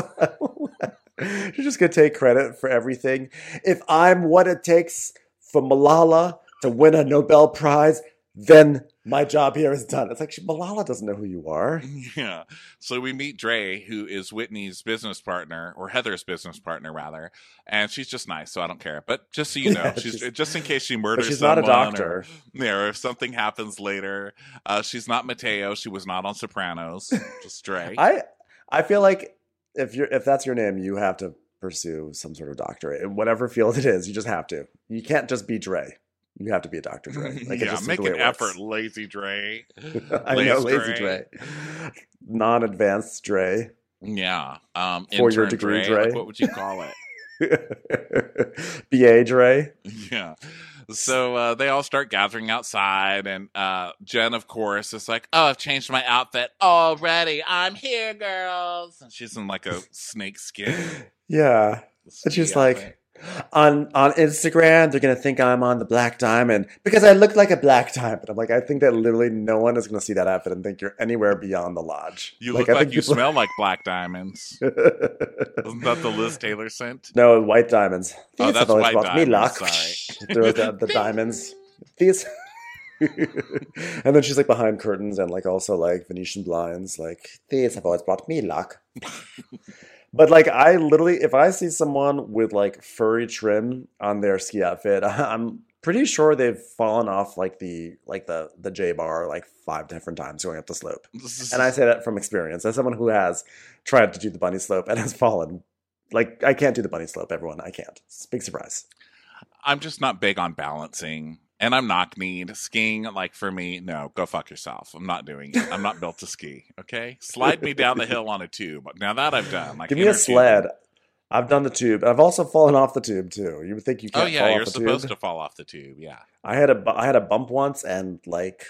You're just going to take credit for everything. If I'm what it takes for Malala to win a Nobel Prize, then my job here is done. It's like, she, Malala doesn't know who you are. yeah. So we meet Dre, who is Whitney's business partner, or Heather's business partner, rather. And she's just nice, so I don't care. But just so you know, Yeah, she's, she's- just in case she But murders she's not a someone, doctor. Or, yeah, or if something happens later. Uh, she's not Mateo. She was not on Sopranos. Just Dre. I I feel like if you're if that's your name, you have to pursue some sort of doctorate in whatever field it is. You just have to. You can't just be Dre. You have to be a Doctor Dre. Like, it's yeah, just make the way an it works. effort, lazy Dre. I know, Lazy lazy Dre. Non-advanced Dre. Yeah. Um, Four-year intern degree Dre. Dre. Like, what would you call it? B A Dre. Yeah. So uh, they all start gathering outside, and uh, Jen, of course, is like, "Oh, I've changed my outfit already. I'm here, girls." And she's in like a snake skin. Yeah. And she's like, on on Instagram, they're gonna think I'm on the Black Diamond because I look like a Black Diamond. I'm like, I think that literally no one is gonna see that outfit and think you're anywhere beyond the lodge. "You like, look I like think you people- smell like black diamonds." Wasn't that the Liz Taylor scent? No, white diamonds. Oh, These that's have always white brought me diamonds, luck. sorry. Throw the, the diamonds. These. And then she's like behind curtains and like also like Venetian blinds. Like, these have always brought me luck. But like, I literally, if I see someone with like furry trim on their ski outfit, I'm pretty sure they've fallen off like the like the the J bar like five different times going up the slope. And I say that from experience, as someone who has tried to do the bunny slope and has fallen. Like, I can't do the bunny slope, everyone. I can't. It's a big surprise. I'm just not big on balancing. And I'm knock-kneed. Skiing, like, for me, no, go fuck yourself. I'm not doing it. I'm not built to ski, okay? Slide me down the hill on a tube. Now that I've done. Like, Give me a inner sled. tubing. I've done the tube. I've also fallen off the tube, too. You would think you Oh, can't yeah, fall you're off the supposed tube. to fall off the tube, yeah. I had a bu- I had a bump once, and like,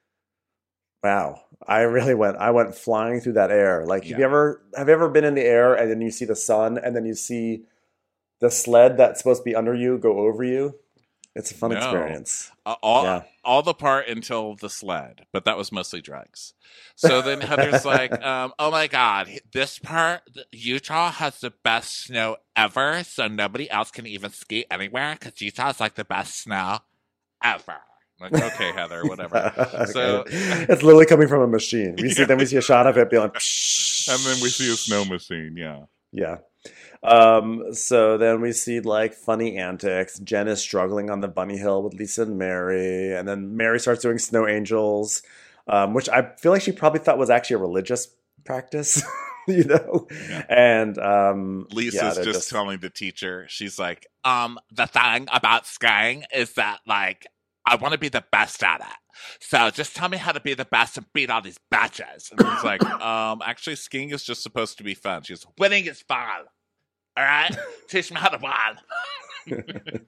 wow, I really went. I went flying through that air. Like, have you Yeah. ever have you ever been in the air and then you see the sun and then you see the sled that's supposed to be under you go over you? It's a fun No. experience. Uh, all, Yeah. all the part until the sled, but that was mostly drugs. So then Heather's like, um, oh my God, this part, Utah has the best snow ever, so nobody else can even ski anywhere because Utah is like the best snow ever. Like, okay, Heather, whatever. So, it's literally coming from a machine. We see then we see a shot of it being like, and then we see a snow machine, yeah. yeah. Um, so then we see like funny antics. Jen is struggling on the bunny hill with Lisa and Mary, and then Mary starts doing snow angels, um, which I feel like she probably thought was actually a religious practice, you know. Yeah. And um, Lisa's yeah, they're just, telling the teacher, she's like, um, the thing about skiing is that, like, I want to be the best at it. So just tell me how to be the best and beat all these batches. And he's like, um, actually, skiing is just supposed to be fun. She's winning is fun. All right? Teach me how to win.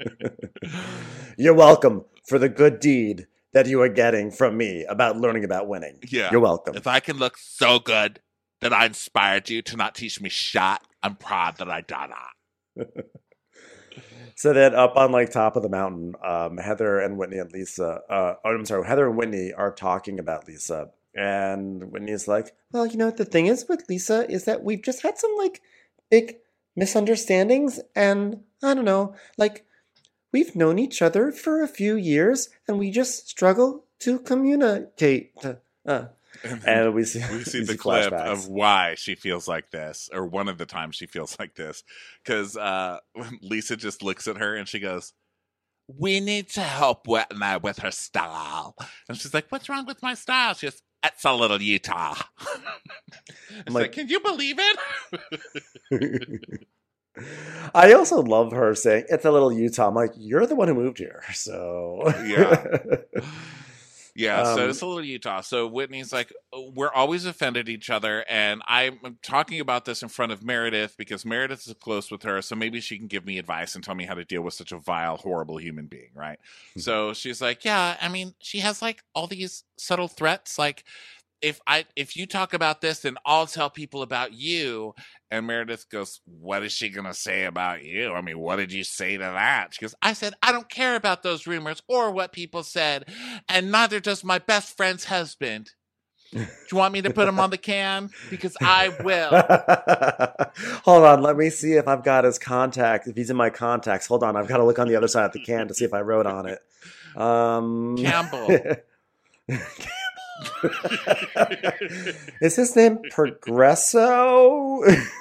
You're welcome for the good deed that you are getting from me about learning about winning. Yeah. You're welcome. If I can look so good that I inspired you to not teach me shit, I'm proud that I done that. So then up on like top of the mountain, um, Heather and Whitney and Lisa, uh, oh, I'm sorry, Heather and Whitney are talking about Lisa. And Whitney's like, well, you know, the thing is with Lisa is that we've just had some like big misunderstandings. And I don't know, like we've known each other for a few years and we just struggle to communicate. Uh, and we see, we see we the see clip flashbacks. of why she feels like this, or one of the times she feels like this, because uh, Lisa just looks at her and she goes, we need to help Whitney with her style. And she's like, what's wrong with my style? She goes, it's a little Utah. It's like, like- can you believe it? I also love her saying, it's a little Utah. I'm like, you're the one who moved here. So, Yeah. Yeah, so Um, it's a little Utah. So Whitney's like, we're always offended each other, and I'm talking about this in front of Meredith because Meredith is close with her, so maybe she can give me advice and tell me how to deal with such a vile, horrible human being, right? So she's like, yeah, I mean, she has like all these subtle threats, like if I if you talk about this, then I'll tell people about you. And Meredith goes, what is she going to say about you? I mean, what did you say to that? She goes, I said, I don't care about those rumors or what people said. And neither does my best friend's husband. Do you want me to put him on the can? Because I will. Hold on. Let me see if I've got his contact. If he's in my contacts. Hold on. I've got to look on the other side of the can to see if I wrote on it. Um, Campbell. Is his name Progresso?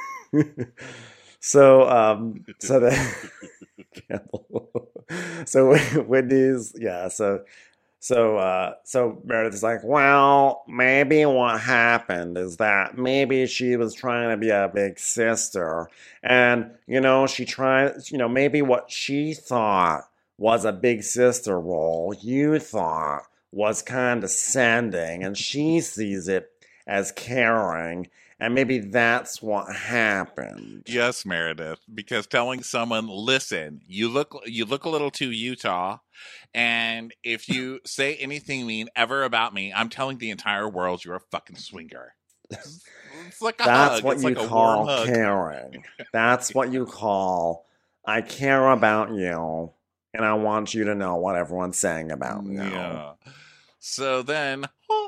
so, um, so that Campbell. So Whitney's, yeah. So. So, uh, so Meredith is like, well, maybe what happened is that maybe she was trying to be a big sister. And, you know, she tried, you know, maybe what she thought was a big sister role, you thought was condescending. And she sees it as caring. And maybe that's what happened. Yes, Meredith, because telling someone, listen, you look you look a little too Utah, and if you say anything mean ever about me, I'm telling the entire world you're a fucking swinger. It's, it's like a That's hug. what It's you like a call warm hug. caring. That's what you call, I care about you, and I want you to know what everyone's saying about me. Yeah. So then...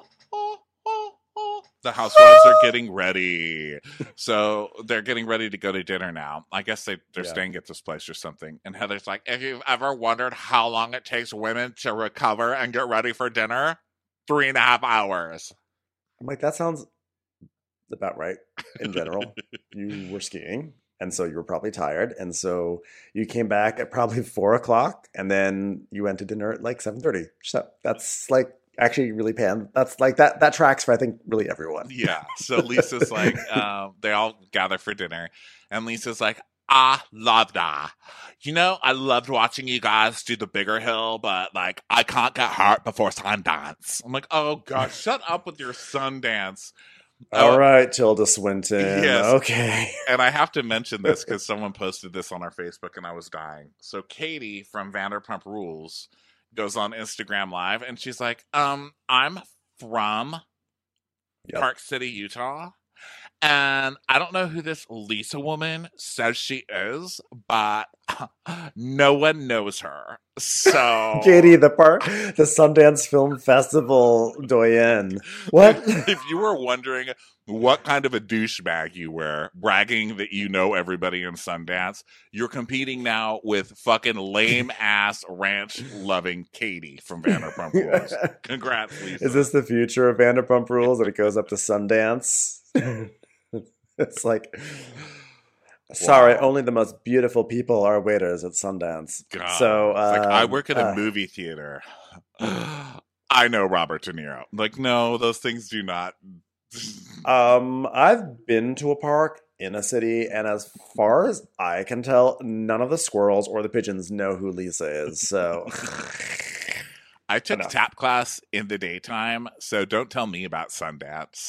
the housewives are getting ready. So they're getting ready to go to dinner now. I guess they, they're Yeah. staying at this place or something. And Heather's like, if you've ever wondered how long it takes women to recover and get ready for dinner, three and a half hours. I'm like, that sounds about right in general. You were skiing, and so you were probably tired. And so you came back at probably four o'clock, and then you went to dinner at like seven thirty. So that's like, actually really pan. That's like that, that tracks for, I think, really everyone. Yeah. So Lisa's like, um, they all gather for dinner. And Lisa's like, I love that. You know, I loved watching you guys do the bigger hill, but like, I can't get hurt before Sundance. I'm like, oh God, shut up with your Sundance. All Oh, right, Tilda Swinton. Yes. Okay. And I have to mention this because someone posted this on our Facebook and I was dying. So Katie from Vanderpump Rules goes on Instagram Live and she's like, um, I'm from Yep. Park City, Utah. And I don't know who this Lisa woman says she is, but no one knows her. So Katie, the part, the Sundance Film Festival doyen. What? If you were wondering what kind of a douchebag you were, bragging that you know everybody in Sundance, you're competing now with fucking lame ass ranch loving Katie from Vanderpump Rules. Congrats, Lisa. Is this the future of Vanderpump Rules that it goes up to Sundance? It's like, sorry, Wow. only the most beautiful people are waiters at Sundance. God. So, It's like, I um, work at a uh, movie theater. I know Robert De Niro. Like, no, those things do not. Um, I've been to a park in a city, and as far as I can tell, none of the squirrels or the pigeons know who Lisa is. So, I took Enough. tap class in the daytime, so don't tell me about Sundance.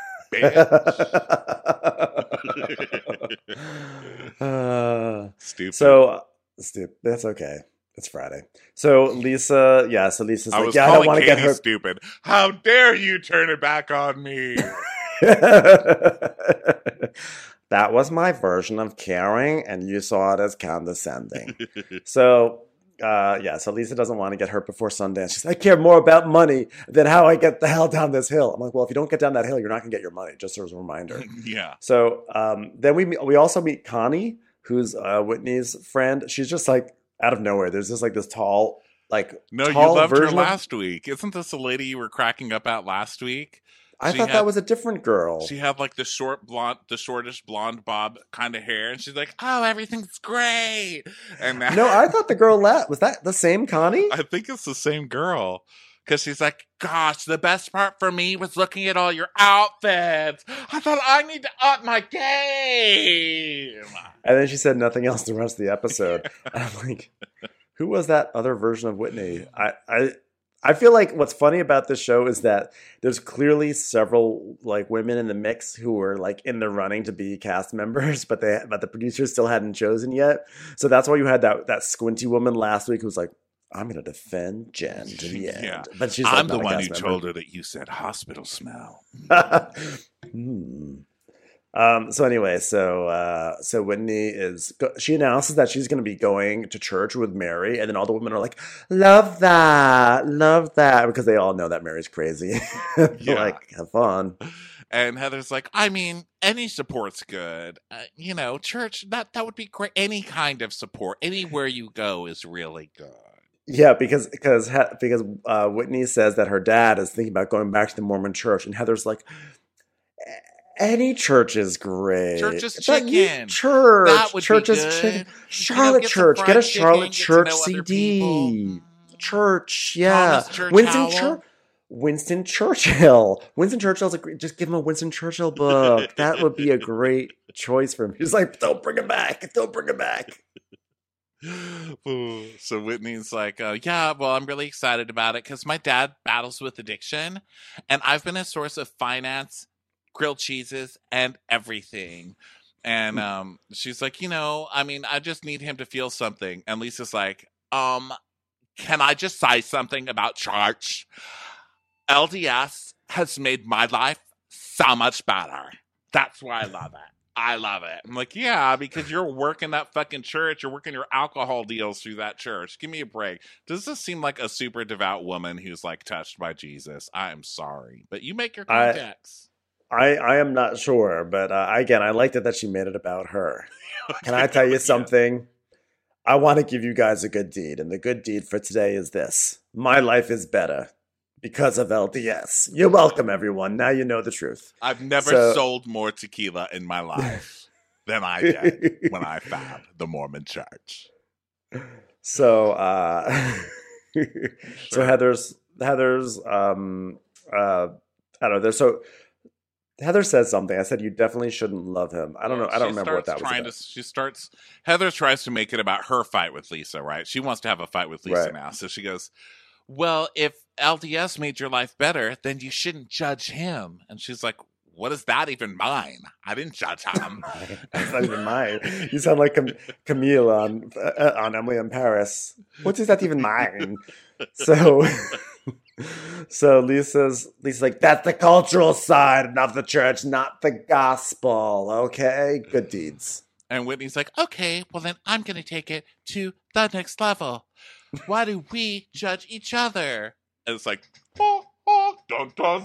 uh, Stupid. so, stupid. That's okay. It's Friday. So Lisa, yeah. So Lisa's I like, was yeah, I don't calling want to Katie get her. stupid. How dare you turn it back on me? That was my version of caring, and you saw it as condescending. So, uh, yeah, so Lisa doesn't want to get hurt before Sundance. She's like, I care more about money than how I get the hell down this hill. I'm like, well, if you don't get down that hill, you're not going to get your money, just as a reminder. Yeah. So um, then we we also meet Connie, who's uh, Whitney's friend. She's just like out of nowhere. There's just like this tall, like No, tall you loved her version of- last week. Isn't this the lady you were cracking up at last week? I She thought had- that was a different girl. She had like the short blonde, the shortish blonde bob kind of hair, and she's like, "Oh, everything's great." And now, No, I thought the girl left. Was that the same Connie? I think it's the same girl. Because she's like, gosh, the best part for me was looking at all your outfits. I thought I need to up my game. And then she said nothing else the rest of the episode. And I'm like, who was that other version of Whitney? I, I I feel like what's funny about this show is that there's clearly several like women in the mix who were like in the running to be cast members, but they but the producers still hadn't chosen yet. So that's why you had that that squinty woman last week who was like, I'm going to defend Jen to the end. Yeah. But she's I'm like, the one who member. told her that you said hospital smell. hmm. Um, so anyway, so uh, so Whitney is go- she announces that she's going to be going to church with Mary, and then all the women are like, "Love that, love that," because they all know that Mary's crazy. Yeah. Like, have fun. And Heather's like, I mean, any support's good. Uh, you know, church, that, that would be great. Any kind of support, anywhere you go is really good. Yeah, because because because uh, Whitney says that her dad is thinking about going back to the Mormon church, and Heather's like, any church is great. Church is That- chicken. Church. That would church be is good. chicken. You know, Charlotte get some Church. Get fried a chicken, Charlotte get to Church know C other D. people. Church. Yeah. Thomas Church Winston Howell. Church. Winston Churchill. Winston Churchill's a great. Just give him a Winston Churchill book. That would be a great choice for him. He's like, don't bring him back. Don't bring him back. So Whitney's like, uh, yeah, well, I'm really excited about it because my dad battles with addiction, and I've been a source of finance, grilled cheeses, and everything. And um, she's like, you know, I mean, I just need him to feel something. And Lisa's like, um, can I just say something about church? L D S has made my life so much better. That's why I love it. I love it. I'm like, yeah, because you're working that fucking church. You're working your alcohol deals through that church. Give me a break. Does this seem like a super devout woman who's like touched by Jesus? I'm sorry, but you make your contacts. I, I am not sure, but uh, again, I liked it that she made it about her. Can I tell you something? I want to give you guys a good deed, and the good deed for today is this. My life is better because of L D S. You're welcome, everyone. Now you know the truth. I've never So- sold more tequila in my life than I did when I found the Mormon church. So, uh, so Sure. Heather's Heather's um uh I don't know. There's so Heather says something. I said you definitely shouldn't love him. I don't know. I don't She remember what that starts was trying about. To, she starts. Heather tries to make it about her fight with Lisa, right? She wants to have a fight with Lisa Right. now. So she goes, well, if L D S made your life better, then you shouldn't judge him. And she's like, what does that even mean? I didn't judge him. That's not even mine. You sound like Cam- Camille on uh, on Emily in Paris. What does that even mean? So, so Lisa's Lisa's like, that's the cultural side of the church, not the gospel. Okay, good deeds. And Whitney's like, okay, well then I'm going to take it to the next level. Why do we judge each other? And it's like, oh, oh, dun, dun,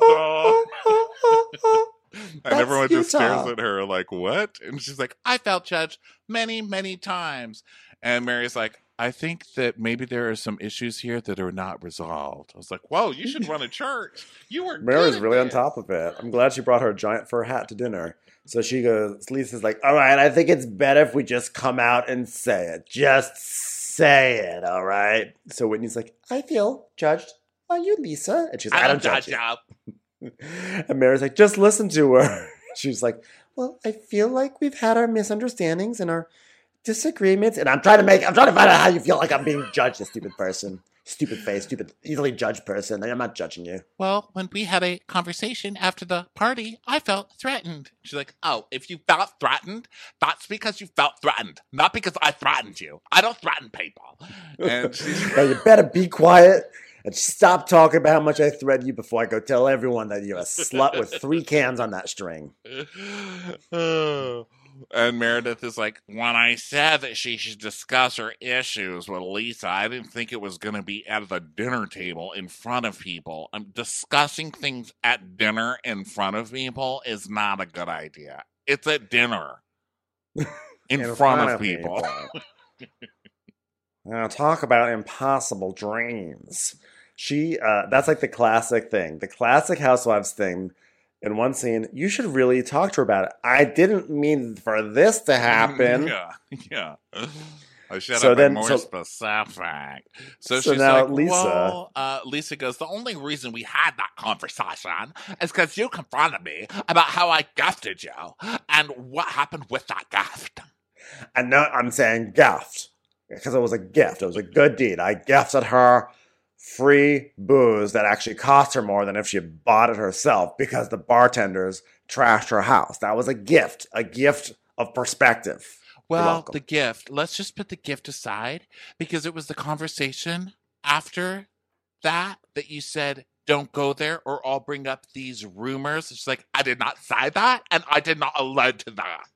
dun. And That's everyone just Utah. stares at her like, what? And she's like, I felt judged many, many times. And Mary's like, I think that maybe there are some issues here that are not resolved. I was like, whoa, you should run a church. You were Mary's good at really on this. top of it. I'm glad she brought her giant fur hat to dinner. So she goes, Lisa's like, all right, I think it's better if we just come out and say it. Just say it, all right? So Whitney's like, I feel judged. Are you Lisa? And she's like, I I don't don't judge judge you. you. And Mary's like, just listen to her. She's like, well, I feel like we've had our misunderstandings and our disagreements. And I'm trying to make, I'm trying to find out how you feel like I'm being judged, you stupid person. Stupid face, stupid, easily judged person. I'm not judging you. Well, when we had a conversation after the party, I felt threatened. She's like, oh, if you felt threatened, that's because you felt threatened, not because I threatened you. I don't threaten people. And she's Now you better be quiet and stop talking about how much I threatened you before I go tell everyone that you're a slut with three cans on that string. And Meredith is like, when I said that she should discuss her issues with Lisa, I didn't think it was going to be at the dinner table in front of people. I'm discussing things at dinner in front of people is not a good idea. It's at dinner in, In front, of people. Now talk about impossible dreams. She, uh, that's like the classic thing, the classic Housewives thing. In one scene, you should really talk to her about it. I didn't mean for this to happen. Yeah, yeah. I should So have been then- more so- specific. So, So she's now like, Lisa- well, uh, Lisa goes, the only reason we had that conversation is because you confronted me about how I gifted you and what happened with that gift. And now I'm saying gift because it was a gift. It was a good deed. I gifted her free booze that actually cost her more than if she had bought it herself because the bartenders trashed her house. That was a gift, a gift of perspective. You're Well, welcome. the gift, let's just put the gift aside because it was the conversation after that that you said, don't go there or I'll bring up these rumors. It's like, I did not say that and I did not allude to that.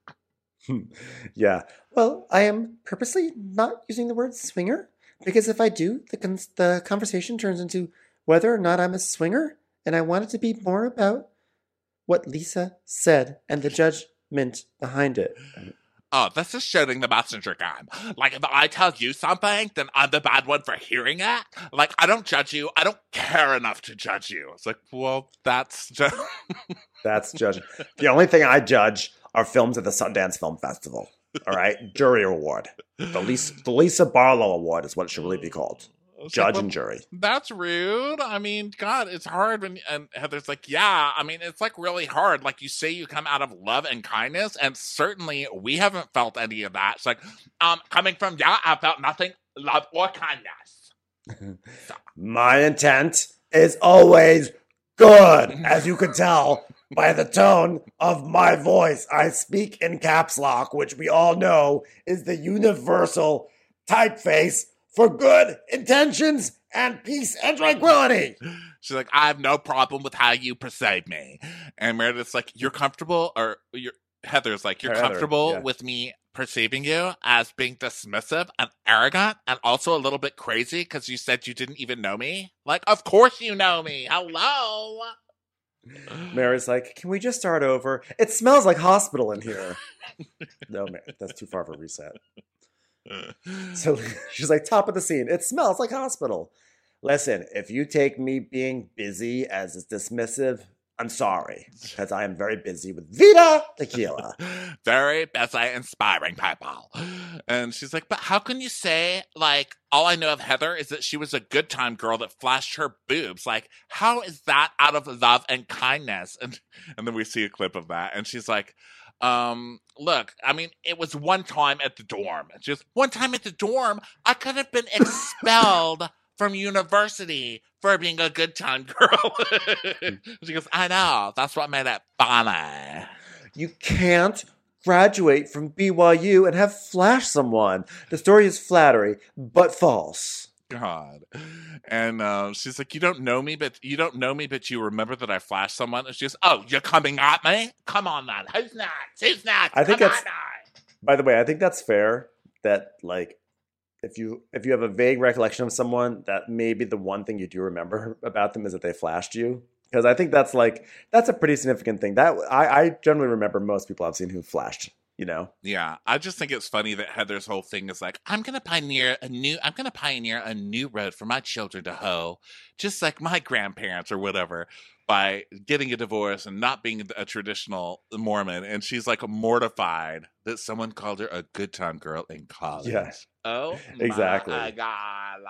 Yeah. Well, I am purposely not using the word swinger because if I do, the, con- the conversation turns into whether or not I'm a swinger. And I want it to be more about what Lisa said and the judgment behind it. Oh, this is shooting the messenger gun. Like, if I tell you something, then I'm the bad one for hearing it. Like, I don't judge you. I don't care enough to judge you. It's like, well, that's just... That's judging. The only thing I judge are films at the Sundance Film Festival. All right? Jury award. The Lisa, the Lisa Barlow Award is what it should really be called. Judge like, and jury. That's rude. I mean, God, it's hard when, and Heather's like, yeah, I mean, it's like really hard. Like you say, you come out of love and kindness, and certainly we haven't felt any of that. It's like, um, coming from, yeah, I felt nothing, love or kindness. So. My intent is always good, as you can tell by the tone of my voice. I speak in caps lock, which we all know is the universal typeface for good intentions and peace and tranquility. She's like, I have no problem with how you perceive me. And Meredith's like, you're comfortable, or you're, Heather's like, you're Heather, comfortable yeah. with me perceiving you as being dismissive and arrogant and also a little bit crazy because you said you didn't even know me? Like, of course you know me. Hello. Mary's like, can we just start over? It smells like hospital in here. No, Mary, that's too far of a reset. So she's like, top of the scene. It smells like hospital. Listen, if you take me being busy as dismissive, I'm sorry, because I am very busy with Vida Tequila. Very busy, inspiring people. And she's like, but how can you say, like, all I know of Heather is that she was a good time girl that flashed her boobs. Like, how is that out of love and kindness? And and then we see a clip of that. And she's like, Um, look, I mean, it was one time at the dorm. It's just one time at the dorm. I could have been expelled from university for being a good time girl. She goes, I know. That's what made it funny. You can't graduate from B Y U and have flashed someone. The story is flattery, but false. God. And uh, she's like, you don't know me, but you don't know me, but you remember that I flashed someone. And she goes, oh, you're coming at me? Come on, then. Who's next? Who's next? I think Come that's, on, now. by the way, I think that's fair that, like, if you if you have a vague recollection of someone, that maybe the one thing you do remember about them is that they flashed you. Because I think that's, like, that's a pretty significant thing. That I, I generally remember most people I've seen who flashed. You know? Yeah, I just think it's funny that Heather's whole thing is like, I'm gonna pioneer a new, I'm gonna pioneer a new road for my children to hoe, just like my grandparents or whatever, by getting a divorce and not being a traditional Mormon. And she's like mortified that someone called her a good time girl in college. Yeah. Oh, exactly. My God.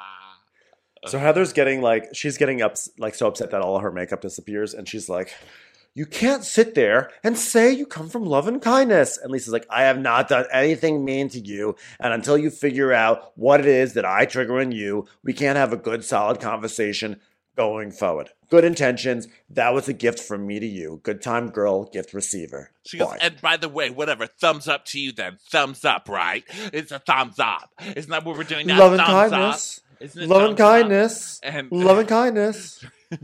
So Heather's getting like, she's getting up, like so upset that all her makeup disappears, and she's like, you can't sit there and say you come from love and kindness. And Lisa's like, I have not done anything mean to you. And until you figure out what it is that I trigger in you, we can't have a good, solid conversation going forward. Good intentions. That was a gift from me to you. Good time girl, gift receiver. She goes, and by the way, whatever, thumbs up to you then. Thumbs up, right? It's a thumbs up. Isn't that what we're doing now? Love and thumbs kindness. Up? Love and kindness. And love and kindness.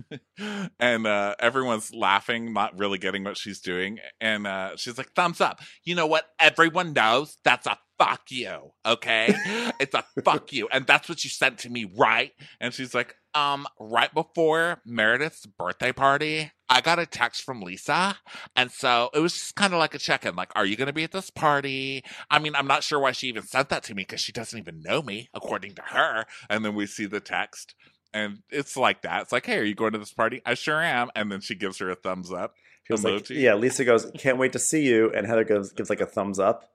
And uh, everyone's laughing, not really getting what she's doing. And uh, she's like, thumbs up. You know what? Everyone knows that's a fuck you, okay? It's a fuck you. And that's what you sent to me, right? And she's like, um, right before Meredith's birthday party, I got a text from Lisa. And so it was just kind of like a check-in. Like, are you going to be at this party? I mean, I'm not sure why she even sent that to me because she doesn't even know me, according to her. And then we see the text. And it's like that. It's like, hey, are you going to this party? I sure am. And then she gives her a thumbs up. She was like, yeah, Lisa goes, can't wait to see you. And Heather goes, gives like a thumbs up.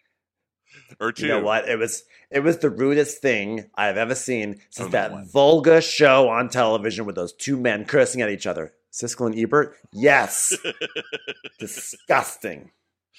Or two. You know what? It was it was the rudest thing I've ever seen since oh, that no vulgar show on television with those two men cursing at each other. Siskel and Ebert? Yes. Disgusting.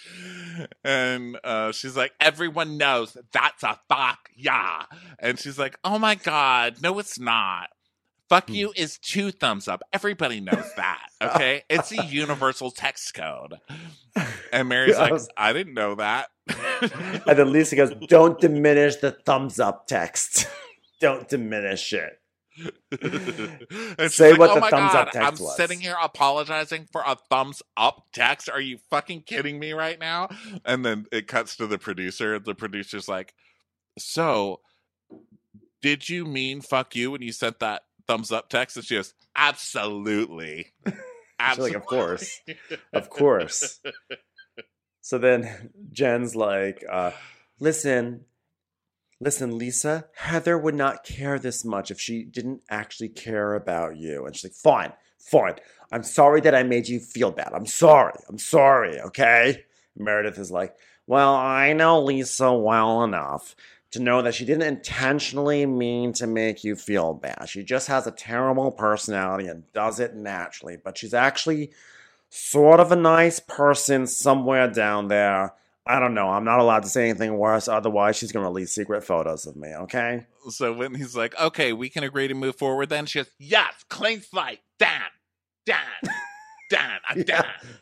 And uh, she's like, everyone knows that's a fuck, yeah. And she's like, oh my God, no, it's not. Fuck you is two thumbs up. Everybody knows that, okay? It's a universal text code. And Mary's like, I didn't know that. And then Lisa goes, don't diminish the thumbs up text. Don't diminish it. And Say like, what oh the my thumbs God, up text I'm was. sitting here apologizing for a thumbs up text. Are you fucking kidding me right now? And then it cuts to the producer. The producer's like, so did you mean fuck you when you sent that thumbs up text? And she goes, absolutely. Absolutely. Like, of course. Of course. So then Jen's like, uh, listen, listen, Lisa, Heather would not care this much if she didn't actually care about you. And she's like, fine, fine. I'm sorry that I made you feel bad. I'm sorry. I'm sorry, okay? Meredith is like, well, I know Lisa well enough to know that she didn't intentionally mean to make you feel bad. She just has a terrible personality and does it naturally. But she's actually sort of a nice person somewhere down there. I don't know. I'm not allowed to say anything worse. Otherwise, she's going to release secret photos of me, okay? So when he's like, okay, we can agree to move forward then, she goes, yes, clean slate. Dan, Dan, Dan, I'm Dan.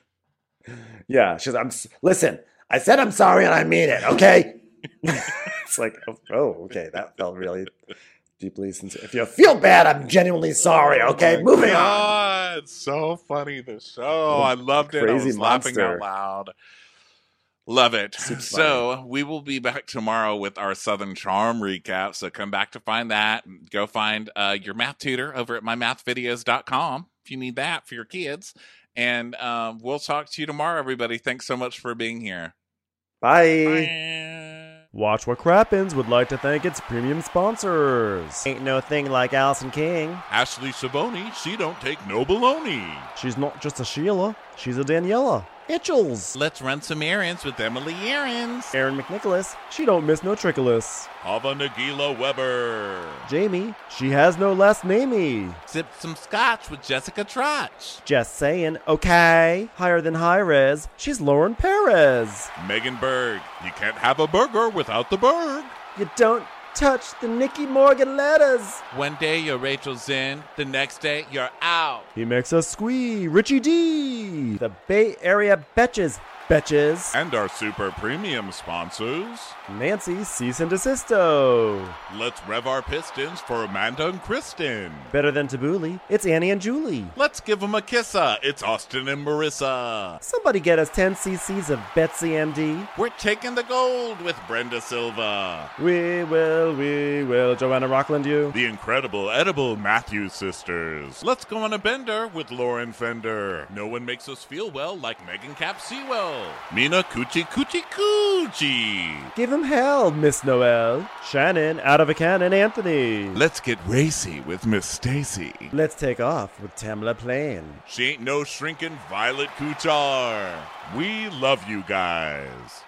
Yeah, she's, I'm, listen, I said I'm sorry and I mean it, okay? It's like, oh, oh, okay, that felt really deeply sincere. If you feel bad, I'm genuinely sorry, okay? Oh Moving God, on. It's so funny, the show. I loved it. Crazy I was laughing monster. out loud. Love it. Super So we will be back tomorrow with our Southern Charm recap. So come back to find that. Go find uh, your math tutor over at my math videos dot com if you need that for your kids. And uh, we'll talk to you tomorrow, everybody. Thanks so much for being here. Bye. Bye. Watch What Crappens would like to thank its premium sponsors. Ain't no thing like Allison King. Ashley Savoni, she don't take no baloney. She's not just a Sheila, she's a Daniela. Itchels. Let's run some errands with Emily Errands. Aaron McNicholas, she don't miss no trickolas. Hava Nagila Weber. Jamie, she has no last namey. Sip some scotch with Jessica Trotch. Just saying, okay. Higher than high res, she's Lauren Perez. Megan Berg. You can't have a burger without the Berg. You don't touch the Nikki Morgan letters. One day you're Rachel Zinn, the next day you're out. He makes us squee, Richie D. The Bay Area Betches, Betches. And our super premium sponsors. Nancy Cease and Desisto. Let's rev our pistons for Amanda and Kristen. Better than Tabbouleh, it's Annie and Julie. Let's give them a kissa. It's Austin and Marissa. Somebody get us ten cc's of Betsy M D. We're taking the gold with Brenda Silva. We will, we will. Joanna Rockland, you. The incredible edible Matthews sisters. Let's go on a bender with Lauren Fender. No one makes us feel well like Megan Cap Sewell. Mina Coochie Coochie Coochie. Give him hell, Miss Noel. Shannon, out of a cannon, Anthony. Let's get racy with Miss Stacy. Let's take off with Tamla Plain. She ain't no shrinking Violet Kuchar. We love you guys.